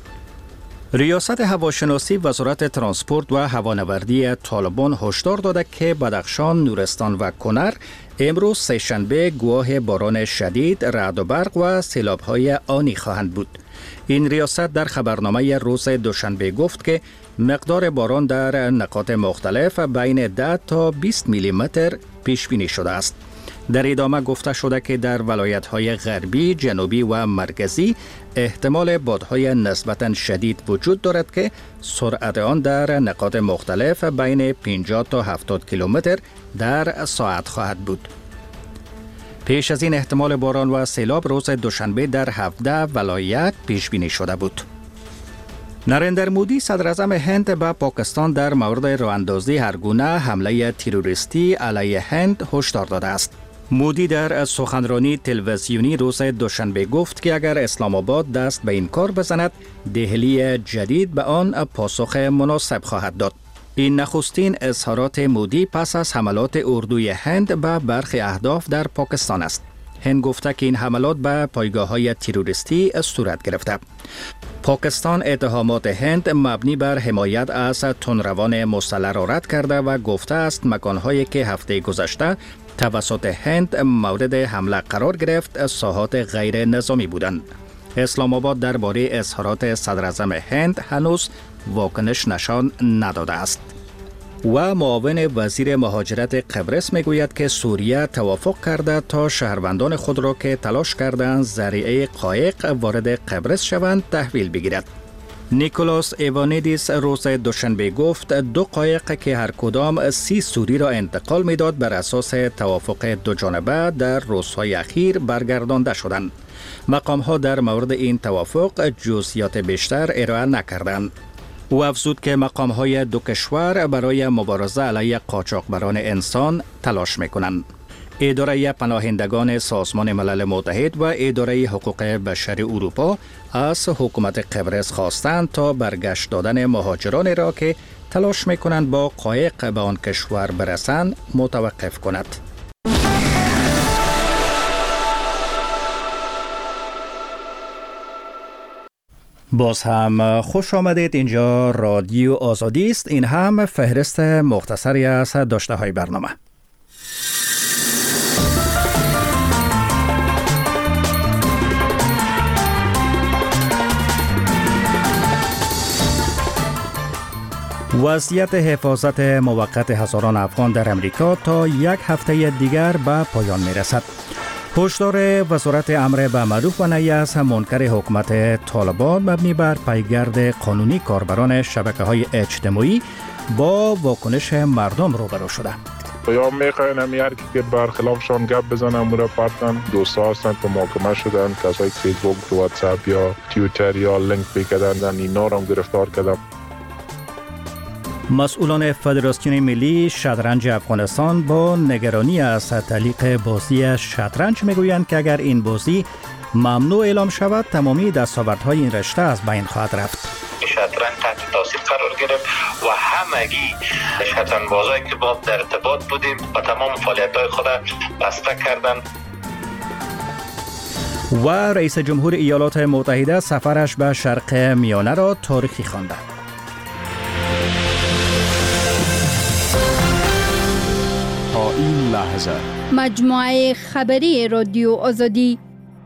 ریاست هواشناسی وزارت ترانسپورت و هوانوردی طالبان هشدار داده که بدخشان، نورستان و کنر امروز سه‌شنبه گواه باران شدید، رعد و برق و سیلاب‌های آنی خواهند بود. این ریاست در خبرنامه روز دوشنبه گفت که مقدار باران در نقاط مختلف بین ده تا بیست میلی متر پیش بینی شده است. در ادامه گفته شده که در ولایت‌های غربی، جنوبی و مرکزی احتمال بادهای نسبتاً شدید وجود دارد که سرعت آن در نقاط مختلف بین پنجاه تا هفتاد کیلومتر در ساعت خواهد بود. پیش از این احتمال باران و سیلاب روز دوشنبه در هفده ولایت پیش بینی شده بود. نریندر مودی صدر اعظم هند به پاکستان در مورد راه‌اندازی هرگونه حمله تروریستی علیه هند هشدار داده است. مودی در سخنرانی تلویزیونی روز دوشنبه گفت که اگر اسلام آباد دست به این کار بزند، دهلی جدید به آن پاسخ مناسب خواهد داد. این نخستین اظهارات مودی پس از حملات اردوی هند به برخی اهداف در پاکستان است. هند گفته که این حملات به پایگاه‌های تروریستی صورت گرفته. پاکستان اتهامات هند مبنی بر حمایت از تندروان مسلح را رد کرده و گفته است مکان‌هایی که هفته گذشته توسط هند مورد حمله قرار گرفت ساحات غیر نظامی بودند. اسلام آباد درباره اظهارات صدر اعظم هند هنوز واکنش نشان نداده است. و معاون وزیر مهاجرت قبرس میگوید که سوریه توافق کرده تا شهروندان خود را که تلاش کردند ذریعه قایق وارد قبرس شوند تحویل بگیرد. نیکولاس ایوانیدیس روز دوشنبه گفت دو قایق که هر کدام سی سوری را انتقال میداد بر اساس توافق دو جانبه در روزهای اخیر برگردانده شدند. مقام‌ها در مورد این توافق جزئیات بیشتر ارائه نکردند. او افزود که مقام‌های دو کشور برای مبارزه علیه قاچاقبران انسان تلاش می‌کنند. اداره پناهندگان سازمان ملل متحد و اداره حقوق بشر اروپا از حکومت قبرس خواستند تا برگشت دادن مهاجران را که تلاش می‌کنند با قایق به آن کشور برسند متوقف کند. باز هم خوش آمدید. اینجا رادیو آزادی است. این هم فهرست مختصری از داشته های برنامه. وضعیت حفاظت موقت هزاران افغان در امریکا تا یک هفته دیگر به پایان می رسد. هشدار وزارت امر به معروف و نهی از منکر حکومت طالبان مبنی بر پیگرد قانونی کاربران شبکه‌های اجتماعی با واکنش مردم روبرو شده. یا میخواین همیار که برخلافشان گپ بزنن مورا پارتن دوستا هستن که محاکمه شدن، کسایی که فیسبوک، واتساپ یا توییتر یا لینک پیکردن اینا را هم گرفتار کردن. مسئولان فدراسیون ملی شطرنج افغانستان با نگرانی از تعلیق بازی شطرنج میگویند که اگر این بازی ممنوع اعلام شود تمامی دستاوردهای این رشته از بین خواهد رفت. شطرنج تحت تاثیر قرار گرفت و همگی شطرنج‌بازایی که با در ارتباط بودیم و تمام فعالیت‌های خود بسته کردند. و رئیس جمهور ایالات متحده سفرش به شرق میانه را تاریخی خوانده. تا این لحظه مجموعه خبری رادیو آزادی.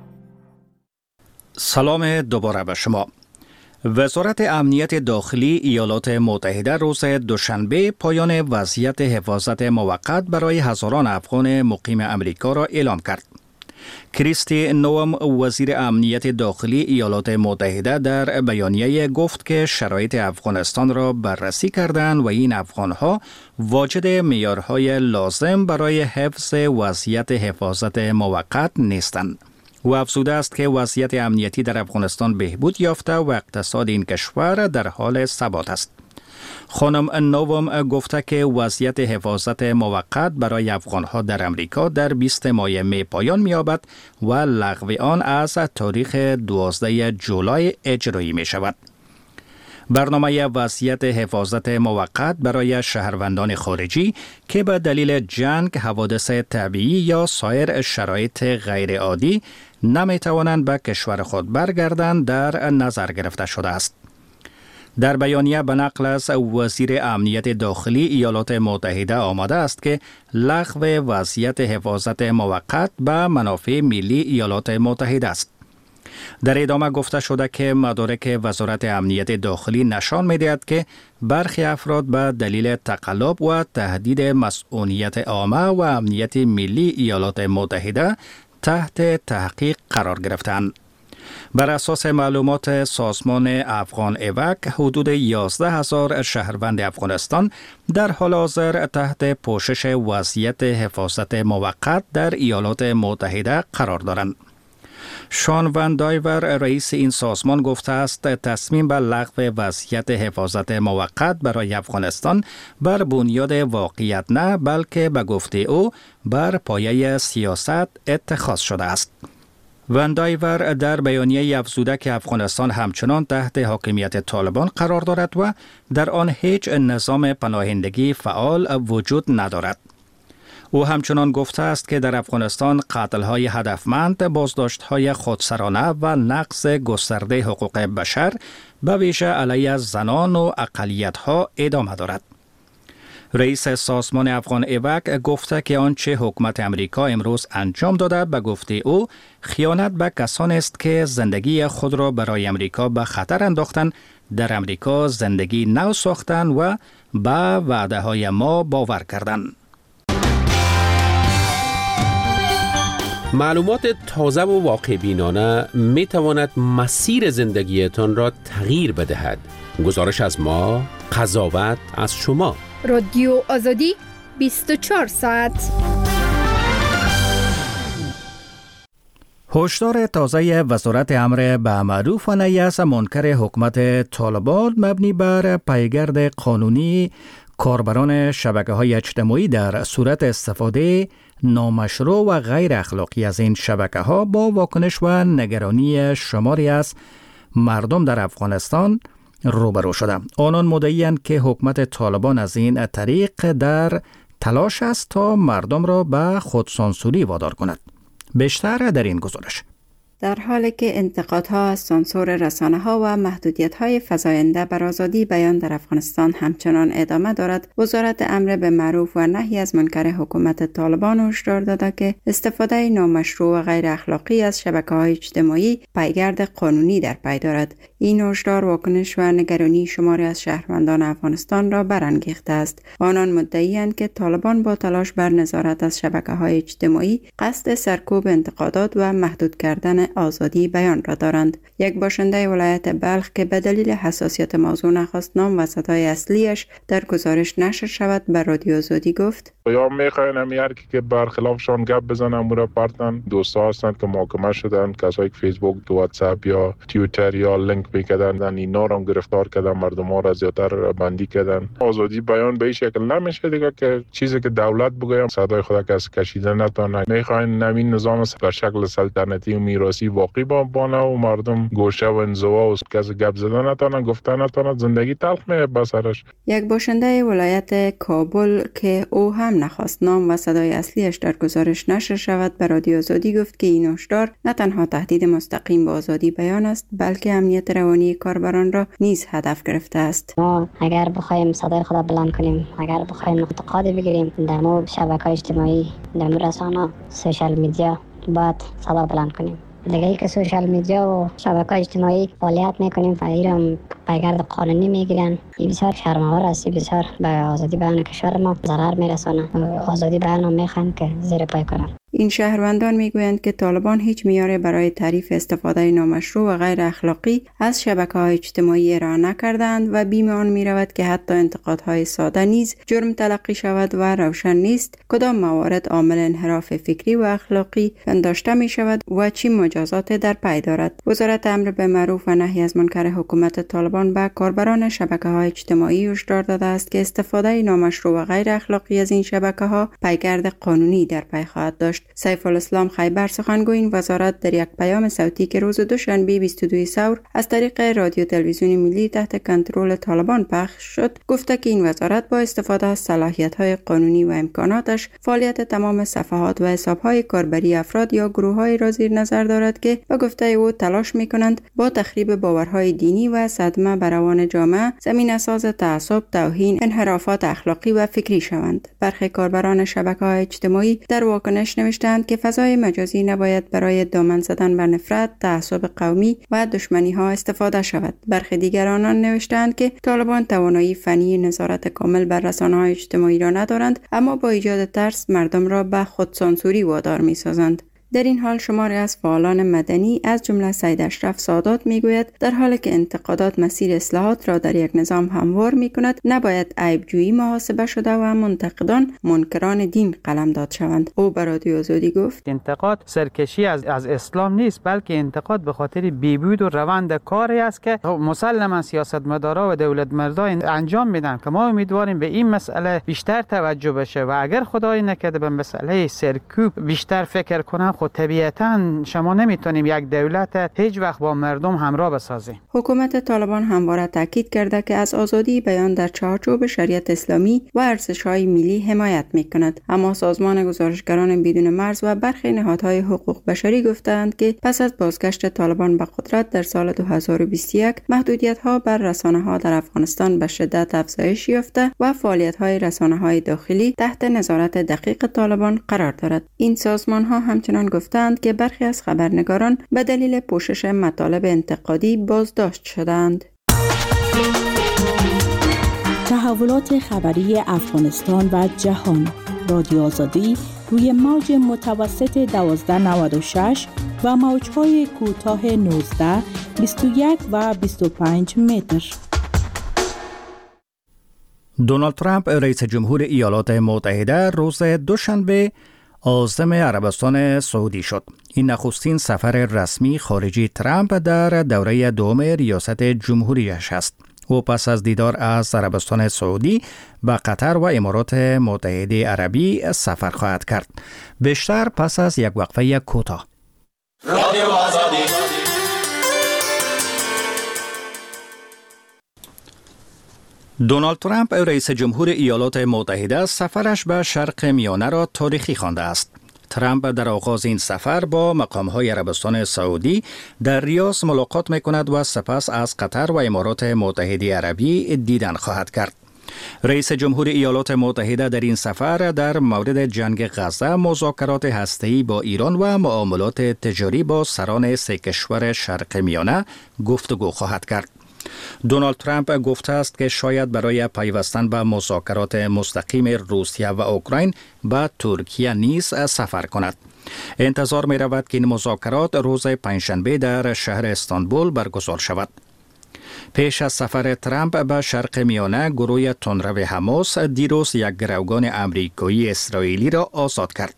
سلام دوباره به شما. وزارت امنیت داخلی ایالات متحده روز دوشنبه پایان وضعیت حفاظت موقت برای هزاران افغان مقیم امریکا را اعلام کرد. کریستی نوام وزیر امنیت داخلی ایالات متحده در بیانیه گفت که شرایط افغانستان را بررسی کردند و این افغانها واجد معیارهای لازم برای حفظ وضعیت حفاظت موقت نیستند. او افزوده است که وضعیت امنیتی در افغانستان بهبود یافته و اقتصاد این کشور در حال ثبات است. خانم نوام گفته که وضعیت حفاظت موقت برای افغانها در امریکا در بیستم ماه می پایان می‌یابد و لغو آن از تاریخ دوازدهم جولای اجرایی می شود. برنامه وضعیت حفاظت موقت برای شهروندان خارجی که به دلیل جنگ، حوادث طبیعی یا سایر شرایط غیرعادی نمی توانند به کشور خود برگردند در نظر گرفته شده است. در بیانیه به نقل از وزیر امنیت داخلی ایالات متحده آمده است که لغو وضعیت حفاظت موقت به منافع ملی ایالات متحده است. در ادامه گفته شده که مدارک وزارت امنیت داخلی نشان می‌دهد که برخی افراد به دلیل تقلب و تهدید مسئولیت عامه و امنیت ملی ایالات متحده تحت تحقیق قرار گرفتند. بر اساس معلومات سازمان افغان ایوک، حدود یازده هزار شهروند افغانستان در حال حاضر تحت پوشش وضعیت حفاظت موقت در ایالات متحده قرار دارند. شان وان دایور، رئیس این سازمان، گفته است تصمیم به لغو وضعیت حفاظت موقت برای افغانستان بر بنیاد واقعیت نه، بلکه به گفته او بر پایه سیاست اتخاذ شده است. وان دایور در بیانیه افزوده که افغانستان همچنان تحت حاکمیت طالبان قرار دارد و در آن هیچ نظام پناهندگی فعال وجود ندارد. او همچنان گفته است که در افغانستان قتل‌های هدفمند، بازداشت‌های خودسرانه و نقض گسترده حقوق بشر به ویژه علیه زنان و اقلیت‌ها ادامه دارد. رئیس سازمان افغان ایوک گفته که آنچه حکومت امریکا امروز انجام داده به گفته او خیانت به کسانی است که زندگی خود را برای امریکا به خطر انداختند، در امریکا زندگی نو ساختند و به وعده های ما باور کردند. معلومات تازه و واقع بینانه می تواند مسیر زندگیتان را تغییر بدهد. گزارش از ما، قضاوت از شما. رادیو آزادی بیست و چهار ساعت. هشدار تازه وزارت امر به معروف و نهی از منکر حکومت طالبان مبنی بر پیگرد قانونی کاربران شبکه‌های اجتماعی در صورت استفاده نامشروع و غیر اخلاقی از این شبکه‌ها با واکنش و نگرانی شماری از مردم در افغانستان روبرو شده. آنان مدعی‌اند که حکومت طالبان از این طریق در تلاش است تا مردم را به خودسانسوری وادار کند. بیشتر در این گزارش. در حالی که انتقادها از سانسور رسانه‌ها و محدودیت‌های فزاینده بر آزادی بیان در افغانستان همچنان ادامه دارد، وزارت امر به معروف و نهی از منکر حکومت طالبان هشدار داده که استفاده نامشروع و غیر اخلاقی از شبکه‌های اجتماعی پیگرد قانونی در پی دارد. این هشدار واکنش و نگرانی شماری از شهروندان افغانستان را برانگیخته است. آنان مدعی‌اند که طالبان با تلاش بر نظارت از شبکه‌های اجتماعی قصد سرکوب انتقادات و محدود کردن آزادی بیان را دارند. یک باشنده ولایت بلخ که به دلیل حساسیت موضوع نخواست نام و صدای اصلیش در گزارش نشر شود به رادیو آزادی گفت: یا میخواین همیار که برخلافشان گپ بزنن امور پارتن دوستا هستند که محاکمه شدن، کسایی که فیسبوک، واتساپ یا توییتر یا لینک میکردن اینا را گرفتار کردن، مردم ها را زیادتر بندی کردن. آزادی بیان به این شکل نمیشه دیگه که چیزی که دولت بگه صدای خود کس کشیده نتونه. میخواین نوین نظام به شکل سلطنتی و میراثی واقعی بانه و مردم گوشه و انزوا و کس گپ زدن نتونه، گفتن نتونه، زندگی تلخ میه بسرش. یک باشنده ولایت کابل که او هم نخواست نام و صدای اصلیش در گزارش نشر شود به رادیو آزادی گفت که این هشدار نه تنها تهدید مستقیم به آزادی بیان است، بلکه امنیت روانی کاربران را نیز هدف گرفته است. ما اگر بخوایم صدای خود بلند کنیم، اگر بخوایم انتقاد بگیریم در مورد شبکه‌های اجتماعی، در مورد رسانه، سوشال میدیا، باید صدا بلند کنیم. دیگه ای که سوشال میدیا و شبکه اجتماعی فعالیت میکنیم و ایران پیگرد قانونی میگیرن، این بسیار شرم‌آور است، بسیار به آزادی بیان کشور ما ضرر میرسونه. آزادی بیان رو میخوایم که زیر پای کنن. این شهروندان میگویند که طالبان هیچ معیاری برای تعریف استفاده نامشروع و غیر اخلاقی از شبکه‌های اجتماعی ارائه نکردند و بیم آن میرود که حتی انتقادهای ساده نیز جرم تلقی شود و روشن نیست کدام موارد عامل انحراف فکری و اخلاقی پنداشته می شود و چه مجازات در پی دارد. وزارت امر به معروف و نهی از منکر حکومت طالبان به کاربران شبکه‌های اجتماعی هشدار داده است که استفاده نامشروع و غیر اخلاقی از این شبکه‌ها پیگرد قانونی در پی خواهد داشت. سیف الاسلام خیبر سخنگوی این وزارت در یک پیام صوتی که روز دوشنبه بیست و دو ثور از طریق رادیو تلویزیون ملی تحت کنترل طالبان پخش شد گفته که این وزارت با استفاده از صلاحیت‌های قانونی و امکاناتش فعالیت تمام صفحات و حساب‌های کاربری افراد یا گروه‌های را زیر نظر دارد که به گفته او تلاش می‌کنند با تخریب باورهای دینی و صدمه بر روان جامعه زمینه‌ساز تعصب، توهین، انحرافات اخلاقی و فکری شوند. برخی کاربران شبکه‌های اجتماعی در واکنش نوشتند که فضای مجازی نباید برای دامن زدن بر نفرت، تعصب قومی و دشمنی ها استفاده شود. برخی دیگران نوشتند که طالبان توانایی فنی نظارت کامل بر رسانه‌های اجتماعی را ندارند، اما با ایجاد ترس مردم را به خودسانسوری وادار می‌سازند. در این حال شماری از فعالان مدنی از جمله سید اشرف سادات میگوید در حالی که انتقادات مسیر اصلاحات را در یک نظام هموار میکند، نباید عیبجویی محاسبه شده و منتقدان منکران دین قلمداد شوند. او بر رادیو آزادی گفت انتقاد سرکشی از از اسلام نیست، بلکه انتقاد به خاطر بیبود و روند کاری است که مسلما سیاستمدارا و دولت مردان انجام میدن که ما امیدواریم به این مسئله بیشتر توجه بشه و اگر خدای نکرده به مسئله سرکوب بیشتر فکر کنن، خود طبیعتاً شما نمیتونیم یک دولت هیچ وقت با مردم همراه بسازیم. حکومت طالبان همواره تاکید کرده که از آزادی بیان در چارچوب شریعت اسلامی و ارزش‌های ملی حمایت میکند، اما سازمان گزارشگران بدون مرز و برخی نهادهای حقوق بشری گفتند که پس از بازگشت طالبان به قدرت در سال دو هزار و بیست و یک محدودیت‌ها بر رسانه‌ها در افغانستان به شدت افزایش یافته و فعالیت‌های رسانه‌های داخلی تحت نظارت دقیق طالبان قرار دارد. این سازمان‌ها همچنان گفتند که برخی از خبرنگاران به دلیل پوشش مطالب انتقادی بازداشت شدند. تحولات خبری افغانستان و جهان. رادیو آزادی روی موج متوسط دوازده نود و شش و موج‌های کوتاه نوزده، بیست و یک و بیست و پنج متر. دونالد ترامپ رئیس جمهور ایالات متحده روز دوشنبه عازم عربستان سعودی شد. این نخستین سفر رسمی خارجی ترامپ در دوره دوم ریاست جمهوریش است. او پس از دیدار از عربستان سعودی به قطر و امارات متحده عربی سفر خواهد کرد. بیشتر پس از یک وقفه کوتاه. رادیو آزادی. دونالد ترامپ رئیس جمهور ایالات متحده سفرش به شرق میانه را تاریخی خوانده است. ترامپ در آغاز این سفر با مقام‌های عربستان سعودی در ریاض ملاقات می‌کند و سپس از قطر و امارات متحده عربی دیدن خواهد کرد. رئیس جمهور ایالات متحده در این سفر در مورد جنگ غزه، مذاکرات هسته‌ای با ایران و معاملات تجاری با سران سه کشور شرق میانه گفتگو خواهد کرد. دونالد ترامپ گفته است که شاید برای پیوستن به مذاکرات مستقیم روسیه و اوکراین به ترکیه نیز سفر کند. انتظار می رود که این مذاکرات روز پنجشنبه در شهر استانبول برگزار شود. پیش از سفر ترامپ به شرق میانه، گروه تندرو حماس دیروز یک گروگان امریکایی اسرائیلی را آزاد کرد.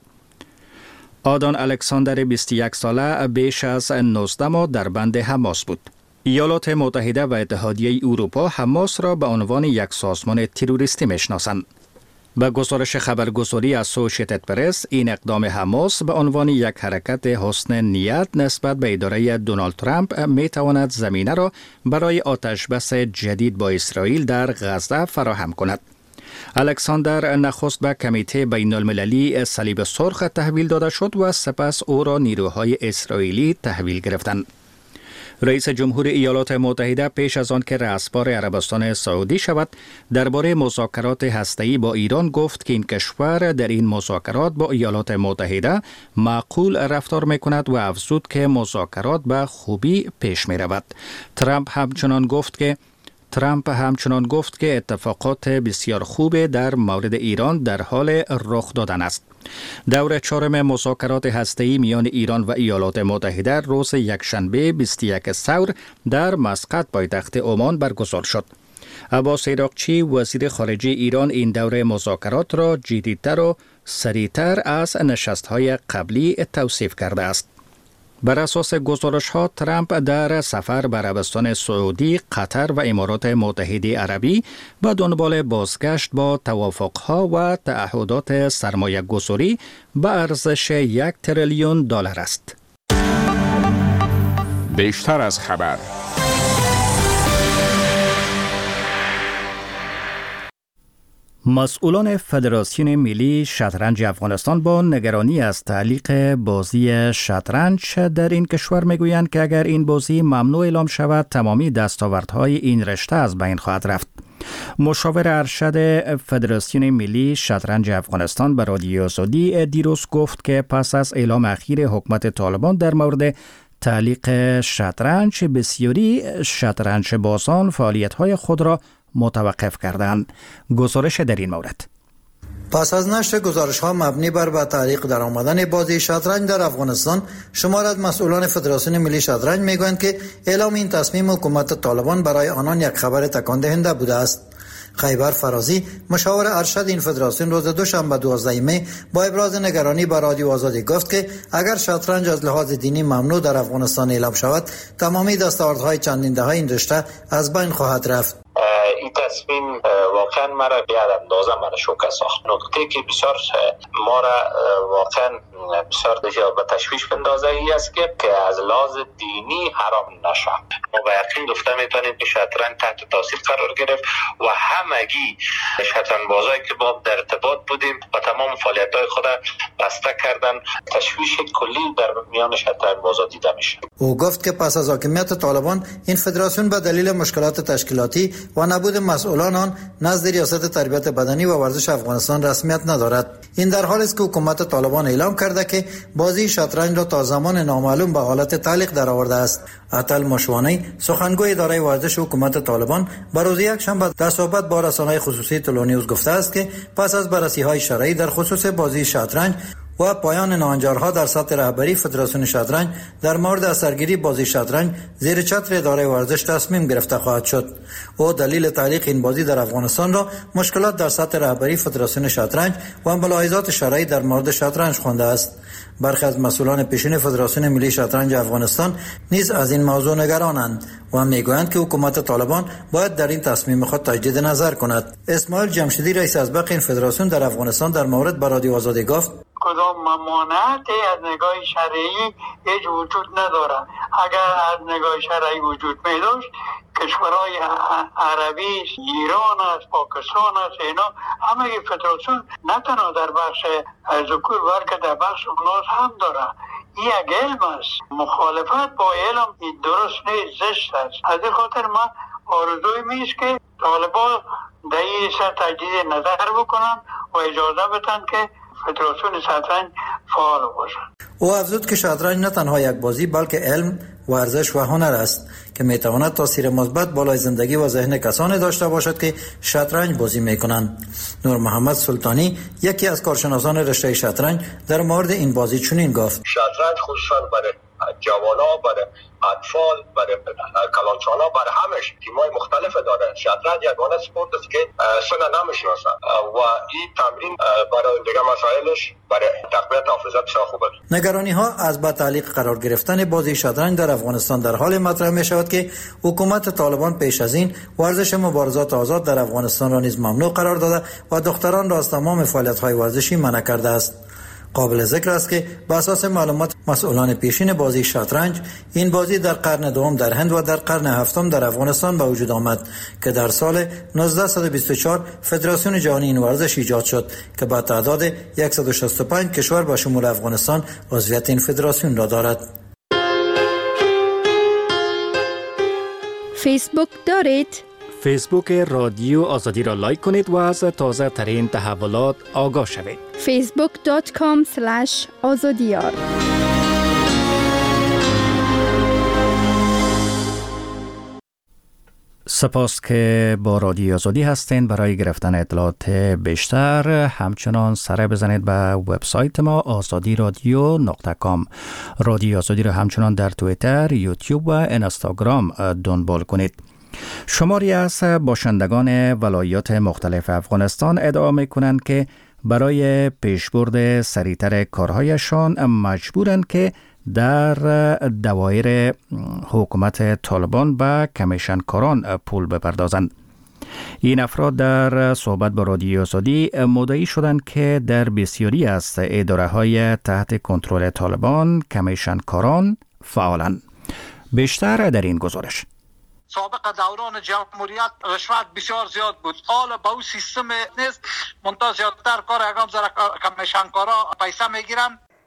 آدان الکساندر بیست و یک ساله بیش از نوزده ماه در بند حماس بود. ایالات متحده و اتحادیه اروپا حماس را به عنوان یک سازمان تروریستی میشناسند. به گزارش خبرگزاری اسوسییتد پرس، این اقدام حماس به عنوان یک حرکت حسن نیت نسبت به اداره دونالد ترامپ می تواند زمینه را برای آتشبس جدید با اسرائیل در غزه فراهم کند. الکساندر نخست به کمیته بین المللی صلیب سرخ تحویل داده شد و سپس او را نیروهای اسرائیلی تحویل گرفتند. رئیس جمهور ایالات متحده پیش از آن که رأسبار عربستان سعودی شود، درباره مذاکرات هسته‌ای با ایران گفت که این کشور در این مذاکرات با ایالات متحده معقول رفتار می‌کند و افزود که مذاکرات به خوبی پیش می‌رود. ترامپ همچنان گفت که ترامپ همچنان گفت که اتفاقات بسیار خوب در مورد ایران در حال رخ دادن است. دور چهارم مذاکرات هسته‌ای میان ایران و ایالات متحده روز یکشنبه بیست و یک ثور در مسقط پایتخت عمان برگزار شد. عباس عراقچی وزیر خارجه ایران این دور مذاکرات را جدیدتر و سریعتر از نشست‌های قبلی توصیف کرده است. بر اساس گزارش‌ها، ترامپ در سفر به عربستان سعودی، قطر و امارات متحده عربی به دنبال بازگشت با توافق‌ها و تعهدات سرمایه‌گذاری به ارزش یک تریلیون دلار است. بیشتر از خبر. مسئولان فدراسیون ملی شطرنج افغانستان با نگرانی از تعلیق بازی شطرنج در این کشور میگویند که اگر این بازی ممنوع اعلام شود، تمامی دستاوردهای این رشته از بین خواهد رفت. مشاور ارشد فدراسیون ملی شطرنج افغانستان به رادیو آزادی دیروز گفت که پس از اعلام اخیر حکومت طالبان در مورد تعلیق شطرنج، بسیاری شطرنج بازان فعالیت‌های خود را متوقف کردند. گزارش در این مورد. پس از نشر گزارش‌ها مبنی بر به تعلیق در آمدن بازی شطرنج در افغانستان، شمار از مسئولان فدراسیون ملی شطرنج میگویند که اعلام این تصمیم حکومت طالبان برای آنان یک خبر تکان دهنده بوده است. خیبر فرازی، مشاور ارشد این فدراسیون، روز دوشنبه دوازده می با ابراز نگرانی به رادیو آزادی گفت که اگر شطرنج از لحاظ دینی ممنوع در افغانستان اعلام شود، تمامی دستاوردهای چندین دهه این رشته از بین خواهد رفت. این تصمیم واقعا مرا به اندازه مرا شوکه ساخت. نکته که بسیار ما را واقعا بسیار به تشویش بندازه ای است که که از لحاظ دینی حرام نشود. ما با یقین گفته میتونیم که شطرنج تحت تاثیر قرار گرفت و همگی شطرنج بازایی که با در ارتباط بودیم و تمام فعالیت‌های خود بسته کردن. تشویش کلی در میان شطرنج بازا دیده میشه. او گفت که پس از حاکمیت طالبان این فدراسیون به دلیل مشکلات تشکیلاتی و نبود مسئولان آن نزد ریاست تربیت بدنی و ورزش افغانستان رسمیت ندارد. این در حالی است که حکومت طالبان اعلام کرده که بازی شطرنج را تا زمان نامعلوم به حالت تعلیق درآورده است. عطل مشوانی، سخنگوی اداره ورزش حکومت طالبان، به روز یکشنبه در صحبت با رسانه‌های خصوصی تلونیوز گفته است که پس از بررسی‌های شرعی در خصوص بازی شطرنج و پایان ناهنجارها در سطح رهبری فدراسیون شطرنج در مورد اثرگیری بازی شطرنج زیر چتر اداره ورزش تصمیم گرفته خواهد شد. او دلیل تعلیق این بازی در افغانستان را مشکلات در سطح رهبری فدراسیون شطرنج و ملاحظات شرعی در مورد شطرنج خوانده است. برخی از مسئولان پیشین فدراسیون ملی شطرنج افغانستان نیز از این موضوع نگرانند و میگویند که حکومت طالبان باید در این تصمیم خود تجدید نظر کند. اسماعیل جمشیدی، رئیس اسبق این فدراسیون در افغانستان، در مورد به رادیو آزادی گفت: کدام ممانعتی از نگاه شرعی هیچ وجود نداره. اگر از نگاه شرعی وجود می داشت، کشورهای عربی، ایران است، پاکستان است، اینا همه فدراسیون نه تنها در بخش ذکور بلکه در بخش اناث هم داره. این یک علم است. مخالفت با علم این درست نیست، زشت است. از این خاطر من آرزوی میست که طالبان در این سر تجدید نظر بکنن و اجازه بدن که فدراسیون شطرنج فعال باشد. او افزود که شطرنج نه تنها یک بازی بلکه علم، ورزش و هنر است که میتواند تاثیر مثبت بالای زندگی و ذهن کسانی داشته باشد که شطرنج بازی میکنند. نور محمد سلطانی، یکی از کارشناسان رشته شطرنج، در مورد این بازی چنین گفت: شطرنج خصوصا برای جوانا، برای اطفال، برای کلانچانا، برای همش تیمای مختلف داره. شطرنج یگانه سپورت است که سن نمیشناسن و این تمرین برای دیگه مسائلش برای تقویت حافظه بسیار خوبه. نگرانی ها از با تعلیق قرار گرفتن بازی شطرنج در افغانستان در حال مطرح می شود که حکومت طالبان پیش از این ورزش مبارزات آزاد در افغانستان را نیز ممنوع قرار داده و دختران را از تمام فعالیت های ورزشی منع کرده است. قابل ذکر است که بر اساس معلومات مسئولان پیشین بازی شطرنج، این بازی در قرن دوم در هند و در قرن هفتم در افغانستان به وجود آمد که در سال نوزده بیست و چهار فدراسیون جهانی این ورزش ایجاد شد که با تعداد صد و شصت و پنج کشور به شمول افغانستان عضویت این فدراسیون را دارد. فیسبوک دارید؟ فیسبوک رادیو آزادی را لایک کنید و از تازه ترین تحولات آگاه شوید. فیسبوک دات کام اسلش آزادیار. سپاس که با رادیو آزادی هستین. برای گرفتن اطلاعات بیشتر همچنان سر بزنید به وبسایت ما آزادی رادیو نقطه کام. رادیو آزادی را همچنان در توییتر، یوتیوب و اینستاگرام دنبال کنید. شماری از باشندگان ولایات مختلف افغانستان ادعا می‌کنند که برای پیشبرد سریعتر کارهایشان مجبورند که در دوایر حکومت طالبان به کمیشنکاران پول بپردازند. این افراد در صحبت با رادیو آزادی مدعی شدند که در بسیاری از اداره‌های تحت کنترل طالبان کمیشنکاران فعالند. بیشتر در این گزارش. سابق دوران جمهوریت رشوت بسیار زیاد بود. حالا با اون سیستم نیست، منتها زیادتر کار اگام زر کمیشنکارا پیسه میگیرن.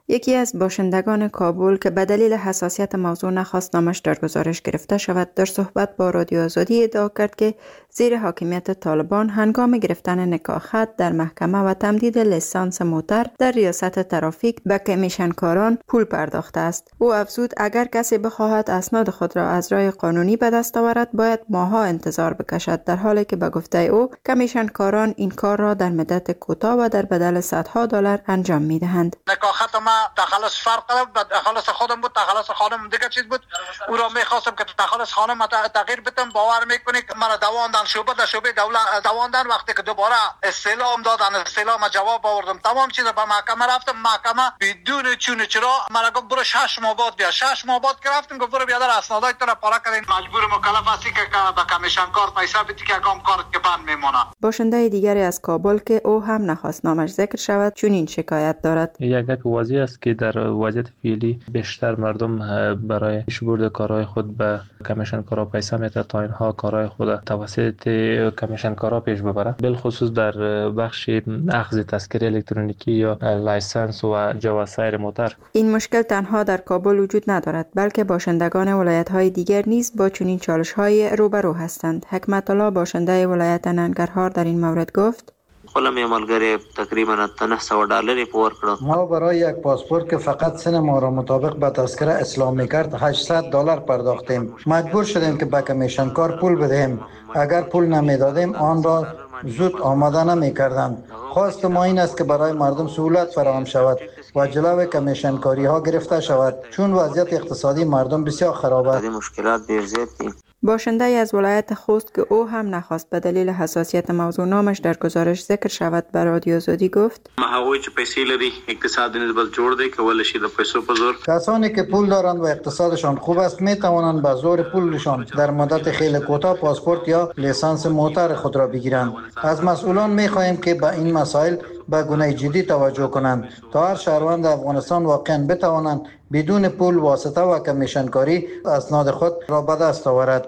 یکی از باشندگان کابل که به دلیل حساسیت موضوع نخواست نامش در گزارش گرفته شود، در صحبت با رادیو آزادی ادعا کرد که زیر حاکمیت طالبان هنگام گرفتن نکاح خط در محکمه و تمدید لیسانس موتر در ریاست ترافیک به کمیشنکاران پول پرداخته است. او افزود اگر کسی بخواهد اسناد خود را از راه قانونی به دست آورد باید ماها انتظار بکشد، در حالی که به گفته او کمیشنکاران این کار را در مدت کوتاه و در بدل صدها دلار انجام می‌دهند. نکاح خط ما تخلص فرق داشت، تخلص خودم بود، تخلص خانم دیگه چیز بود. او را می‌خواستم که تخلص خانم تغییر بدم. باور می‌کنی که مرا دواندن شعبه در شعبه دولت دواندن. وقتی که دوباره استعلام دادن استعلام جواب آوردم، تمام چیز به محکمه رفتم. محکمه بدون چون چرا مرا گفت برو شش ماه بعد بیا. شش ماه بعد که رفتم گفت برو بیا در اسنادای تو را پاره کردین. مجبور مکلف هستی که به کمیشنکار پیسه بدی که کام کار که بند میمونه. باشنده دیگری از کابل که او هم نخواست نامش ذکر شود چون این شکایت دارد. یک یک واضح است که در وضعیت فعلی بیشتر مردم برای پیشبرد کارهای خود به کمیشنکارا پیسه میده تا اینها کارهای خود توسط کمیشنکارا پیش ببرند، بالخصوص در بخش اخذ تذکره الکترونیکی یا لایسنس و جواز سایر موتر. این مشکل تنها در کابل وجود ندارد بلکه باشندگان ولایت‌های دیگر نیز با چنین چالش‌های روبرو هستند. حکمت الله باشنده ولایت ننگرهار در این مورد گفت: خودم یه ملګری تقریبا نه سوه ډالر پور کړو. ما برای یک پاسپورت که فقط سن ما را مطابق به تذکره اسلام میکرد هشتصد دلار پرداختیم. مجبور شدیم که به کمیشنکار پول بدهیم. اگر پول نمیدادیم آن را زود آماده نمیکردند. خواست ما این است که برای مردم سهولت فراهم شود و جلوی کمیشنکاری ها گرفته شود چون وضعیت اقتصادی مردم بسیار خراب است. مشکلات ډیر زیات دي. باشنده از ولایت خوست که او هم نخواست به دلیل حساسیت موضوع نامش در گزارش ذکر شود به رادیو آزادی گفت: هغوی چې پیسې لري اقتصاد نسبت جوړ دی کولای شي د پیسو په زور. کسانی که پول دارند و اقتصادشان خوب است می توانند به زور پولشان در مدت خیلی کوتاه پاسپورت یا لیسانس موتر خود را بگیرند. از مسئولان می خواهیم که به این مسائل به گونه جدی توجه کنند تا هر شهروند افغانستان واقعا بتوانند بدون پول واسطه و کمیشنکاری اسناد خود را به دست آورد.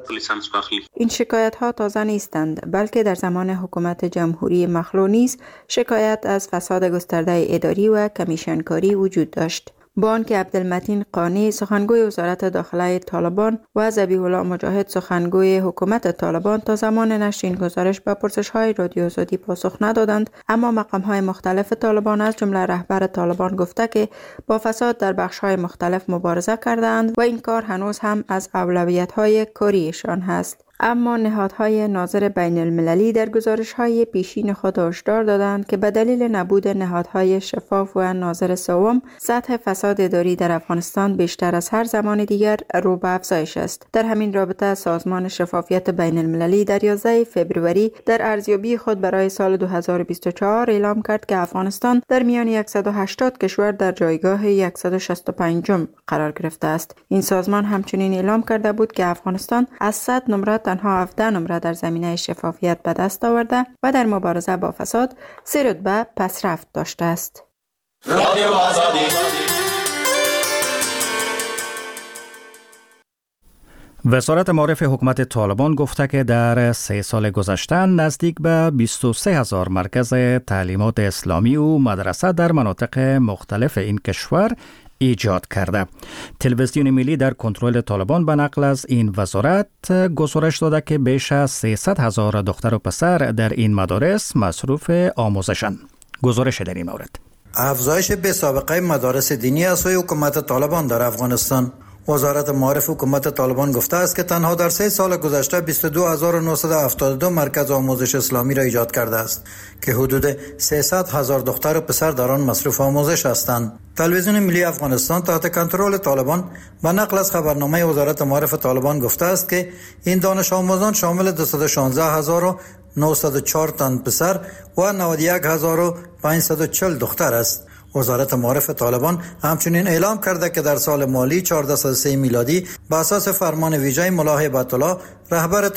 این شکایت ها تازه نیستند بلکه در زمان حکومت جمهوری مخلوع نیز شکایت از فساد گسترده اداری و کمیشنکاری وجود داشت. با آنکه عبدالمتین قانی سخنگوی وزارت داخله طالبان و ذبیح الله مجاهد سخنگوی حکومت طالبان تا زمان نشر این گزارش به پرسش‌های رادیو آزادی پاسخ ندادند، اما مقام‌های مختلف طالبان از جمله رهبر طالبان گفته که با فساد در بخش‌های مختلف مبارزه کردند و این کار هنوز هم از اولویت‌های کاریشان هست. اما نهادهای ناظر بین المللی در گزارش‌های پیشین خود هشدار دادند که به دلیل نبود نهادهای شفاف و ناظر سوم، سطح فساد اداری در افغانستان بیشتر از هر زمان دیگر رو به افزایش است. در همین رابطه سازمان شفافیت بین المللی در یازده فوریه در ارزیابی خود برای سال دو هزار و بیست و چهار اعلام کرد که افغانستان در میان صد و هشتاد کشور در جایگاه صد و شصت و پنج قرار گرفته است. این سازمان همچنین اعلام کرده بود که افغانستان از صد نمره تنها هفده نمره در زمینه شفافیت به دست آورده و در مبارزه با فساد سه رتبه پسرفت داشته است. رادیو آزادی. وزارت معارف حکومت طالبان گفته که در سه سال گذشته نزدیک به بیست و سه هزار مرکز تعلیمات اسلامی و مدرسه در مناطق مختلف این کشور ایجاد کرده. تلویزیون ملی در کنترل طالبان به نقل از این وزارت گزارش داده که بیش از سیصد هزار دختر و پسر در این مدارس مصروف آموزشند. گزارش در این مورد: افزایش بی سابقه مدارس دینی از سوی حکومت طالبان در افغانستان. وزارت معارف حکومت طالبان گفته است که تنها در سه سال گذشته بیست و دو هزار و نهصد و هفتاد و دو مرکز آموزش اسلامی را ایجاد کرده است که حدود سیصد هزار دختر و پسر در آن مصروف آموزش هستند. تلویزیون ملی افغانستان تحت کنترل طالبان به نقل از خبرنامه وزارت معارف طالبان گفته است که این دانش آموزان شامل دویست و شانزده هزار و نهصد و چهار تن پسر و نود و یک هزار و پانصد و چهل دختر است. وزارت معارف طالبان همچنین اعلام کرده که در سال مالی چهارصد و سه میلادی به اساس فرمان ویژه ملا هیبت الله رهبر طالبان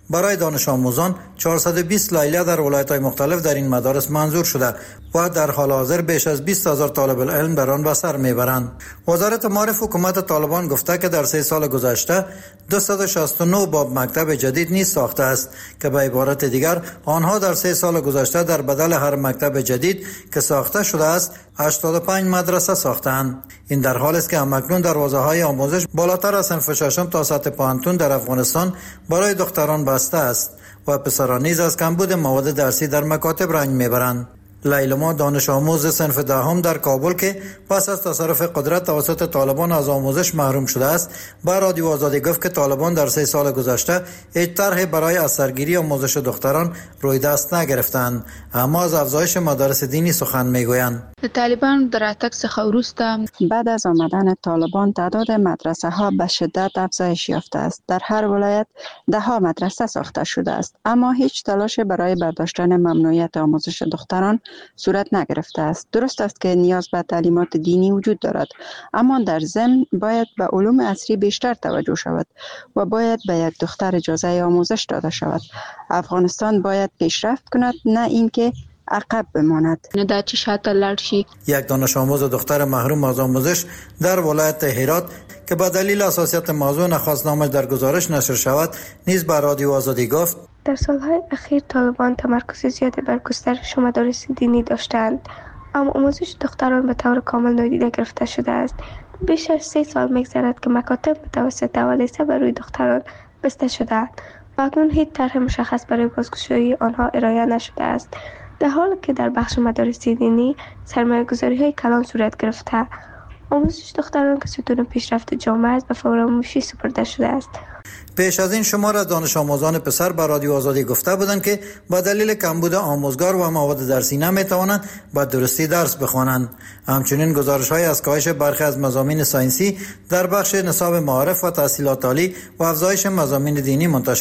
برای دانش آموزان چهارصد و بیست لایحه در ولایت‌های مختلف در این مدارس منظور شده و در حال حاضر بیش از بیست هزار طالب العلم در آن به سر میبرند. وزارت معارف حکومت طالبان گفته که در سه سال گذشته دویست و شصت و نه باب مکتب جدید نیز ساخته است که به عبارت دیگر آنها در سه سال گذشته در بدل هر مکتب جدید که ساخته شده است هشتاد و پنج مدرسه ساختند. این در حالی است که همکنون دروازه‌های آموزش بالاتر از صنف ششم تا سطح پانتون در افغانستان برای دختران بسته است و پسران نیز از کمبود مواد درسی در مکاتب رنج میبرند. لیلما دانش آموز صنف دهم در کابل که پس از تصرف قدرت توسط طالبان از آموزش محروم شده است با رادیو آزادی گفت که طالبان در سه سال گذشته هیچ طرحی برای از سرگیری آموزش دختران روی دست نگرفتند، اما از افزایش مدارس دینی سخن میگویند. طالبان در اتک څخه وروسته بعد از آمدن طالبان تعداد مدرسه ها به شدت افزایش یافته است. در هر ولایت ده ها مدرسه ساخته شده است، اما هیچ تلاش برای برداشتن ممنوعیت آموزش دختران صورت نگرفته است. درست است که نیاز به تعلیمات دینی وجود دارد، اما در ضمن باید به علوم عصری بیشتر توجه شود و باید به یک دختر اجازه آموزش داده شود. افغانستان باید پیشرفت کند، نه اینکه عقب بماند. نه در چه شاته لاړ شي. یک دانش آموز دختر محروم از آموزش در ولایت هرات که به دلیل حساسیت موضوع نخواست نامش در گزارش نشر شود نیز به رادیو آزادی گفت در سالهای اخیر طالبان تمرکز زیادی بر گسترش مدارس دینی داشتند، اما آموزش دختران به طور کامل نادیده گرفته شده است. بیش از سه سال می‌گذرد که مکاتب به توسط دولت برای دختران بسته شده‌اند و اکنون هیچ طرح مشخص برای بازگشایی آنها ارائه نشده است، در حالی که در بخش مدارس دینی سرمایه‌گذاری‌های کلان صورت گرفته. آموزش دختران که ستون پیشرفت جامعه است به فراموشی سپرده شده است. پیش از این شمار از دانش آموزان پسر به رادیو آزادی گفته بودند که با دلیل کمبود آموزگار و مواد درسی نمیتوانند به درستی درس بخوانند. همچنین گزارش‌های از کاهش برخی از مضامین ساینسی در بخش نصاب معارف و تحصیلات عالی و افزایش مضامین دینی منتشر